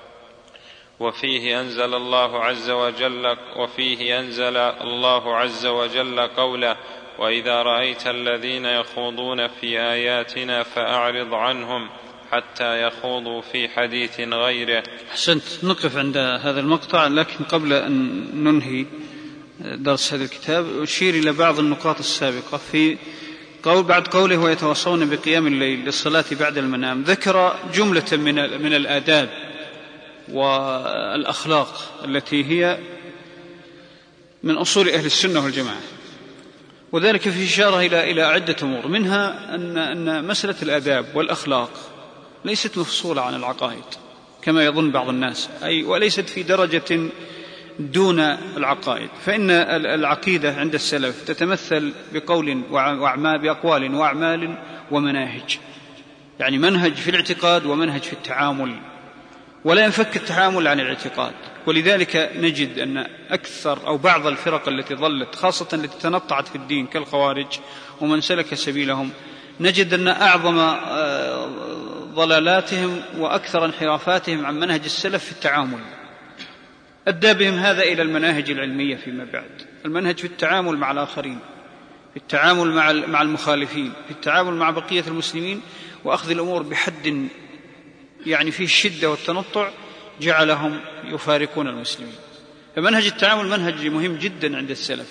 وفيه أنزل الله عز وجل وفيه أنزل الله عز وجل قوله: وإذا رأيت الذين يخوضون في آياتنا فأعرض عنهم حتى يخوضوا في حديث غيره. أحسنت. نقف عند هذا المقطع، لكن قبل أن ننهي درس هذا الكتاب أشير إلى بعض النقاط السابقة. في قول بعد قوله ويتواصون بقيام الليل للصلاة بعد المنام، ذكر جملة من من الآداب والأخلاق التي هي من أصول أهل السنة والجماعة، وذلك في إشارة إلى إلى عدة أمور، منها أن أن مسألة الآداب والأخلاق ليست مفصولة عن العقائد كما يظن بعض الناس، أي وليست في درجة دون العقائد، فإن العقيدة عند السلف تتمثل بقول وأعمال بأقوال وأعمال ومناهج، يعني منهج في الاعتقاد ومنهج في التعامل، ولا ينفك التعامل عن الاعتقاد. ولذلك نجد أن أكثر أو بعض الفرق التي ظلت خاصة التي تنطعت في الدين كالخوارج ومن سلك سبيلهم، نجد أن أعظم ضلالاتهم وأكثر انحرافاتهم عن منهج السلف في التعامل. أدى بهم هذا إلى المناهج العلمية فيما بعد، المنهج في التعامل مع الآخرين، في التعامل مع مع المخالفين، في التعامل مع بقية المسلمين، وأخذ الأمور بحد يعني فيه الشدة والتنطع جعلهم يفارقون المسلمين. فمنهج التعامل منهج مهم جدا عند السلف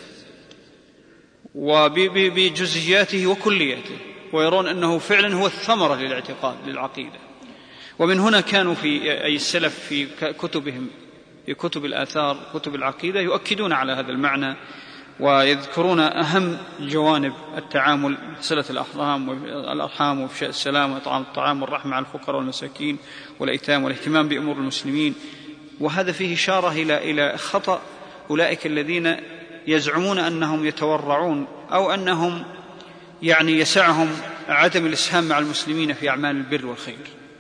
وبجزئياته وكلياته، ويرون أنه فعلا هو الثمرة للاعتقاد للعقيدة. ومن هنا كانوا في أي السلف في كتبهم في كتب الآثار كتب العقيدة يؤكدون على هذا المعنى، ويذكرون أهم جوانب التعامل، صلة الأرحام والأرحام وإفشاء السلام وإطعام الطعام والرحمة على الفقراء والمساكين والأيتام والاهتمام بأمور المسلمين. وهذا فيه إشارة إلى إلى خطأ أولئك الذين يزعمون أنهم يتورعون أو أنهم يعني يسعهم عدم الإسهام مع المسلمين في أعمال البر والخير،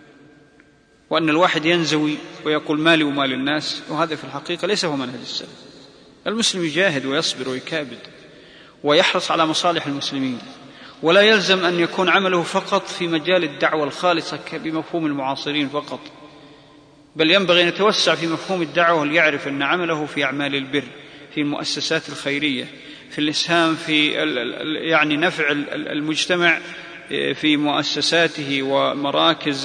وأن الواحد ينزوي ويقول مالي ومال الناس، وهذا في الحقيقة ليس هو منهج السلف. المسلم يجاهد ويصبر ويكابد ويحرص على مصالح المسلمين، ولا يلزم أن يكون عمله فقط في مجال الدعوة الخالصة بمفهوم المعاصرين فقط، بل ينبغي أن يتوسع في مفهوم الدعوة وليعرف أن عمله في أعمال البر، في المؤسسات الخيرية، في الإسهام في يعني نفع المجتمع في مؤسساته ومراكز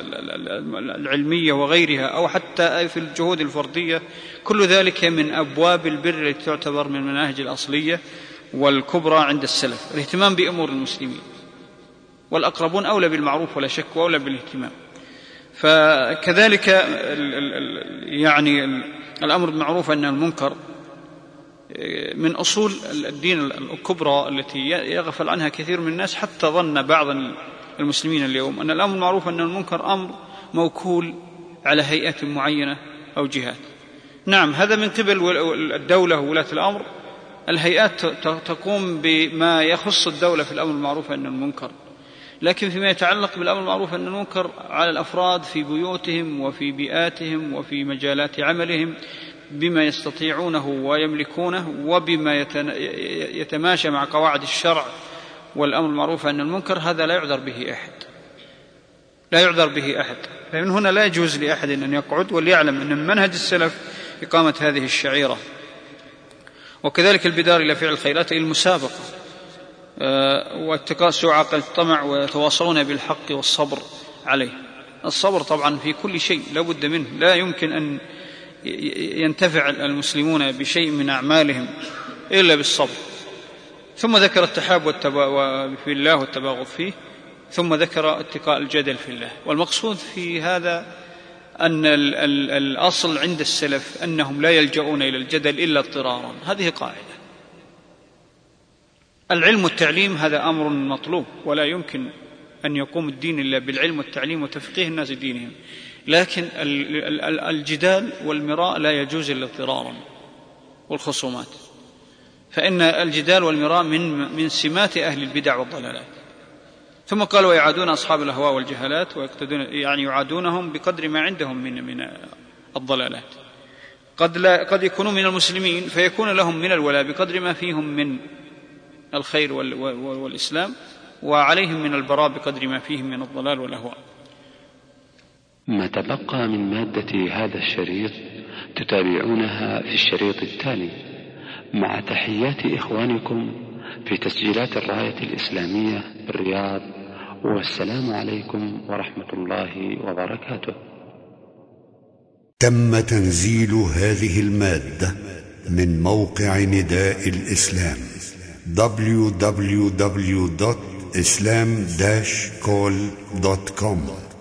العلمية وغيرها، أو حتى في الجهود الفردية. كل ذلك من أبواب البر التي تعتبر من المناهج الأصلية والكبرى عند السلف، الاهتمام بأمور المسلمين، والأقربون أولى بالمعروف ولا شك وأولى بالاهتمام. فكذلك يعني الأمر بالمعروف والنهي عن المنكر من أصول الدين الكبرى التي يغفل عنها كثير من الناس، حتى ظن بعض المسلمين اليوم أن الأمر بالمعروف والنهي عن المنكر أمر موكول على هيئة معينة أو جهات. نعم، هذا من قبل الدولة وولاة الأمر، الهيئات تقوم بما يخص الدولة في الأمر بالمعروف والنهي عن المنكر، لكن فيما يتعلق بالأمر بالمعروف والنهي عن المنكر على الأفراد في بيوتهم وفي بيئاتهم وفي مجالات عملهم بما يستطيعونه ويملكونه وبما يتماشى مع قواعد الشرع والأمر بالمعروف والنهي عن المنكر، هذا لا يعذر به أحد لا يعذر به أحد. فمن هنا لا يجوز لأحد أن يقعد وليعلم أن من منهج السلف إقامة هذه الشعيرة. وكذلك البدار إلى فعل الخيرات، المسابقة واتقاء سعق الطمع، ويتواصلون بالحق والصبر عليه. الصبر طبعا في كل شيء لا بد منه، لا يمكن أن ينتفع المسلمون بشيء من أعمالهم إلا بالصبر. ثم ذكر التحاب في الله والتباغض فيه، ثم ذكر اتقاء الجدل في الله. والمقصود في هذا أن الأصل عند السلف أنهم لا يلجؤون إلى الجدل إلا اضطرارا، هذه قاعدة. العلم والتعليم هذا أمر مطلوب، ولا يمكن أن يقوم الدين إلا بالعلم والتعليم وتفقيه الناس دينهم، لكن الجدال والمراء لا يجوز إلا اضطرارا والخصومات، فإن الجدال والمراء من من سمات أهل البدع والضلالات. ثم قال ويعادون أصحاب الأهواء والجهالات، ويقتدون يعني يعادونهم بقدر ما عندهم من من الضلالات. قد لا قد يكونوا من المسلمين فيكون لهم من الولاء بقدر ما فيهم من الخير والإسلام، وعليهم من البراء بقدر ما فيهم من الضلال والأهواء. ما تبقى من مادة هذا الشريط تتابعونها في الشريط التالي، مع تحيات إخوانكم في تسجيلات الراية الإسلامية بالرياض، والسلام عليكم ورحمة الله وبركاته. تم تنزيل هذه المادة من موقع نداء الإسلام دبليو دبليو دبليو دوت إسلام داش كول دوت كوم.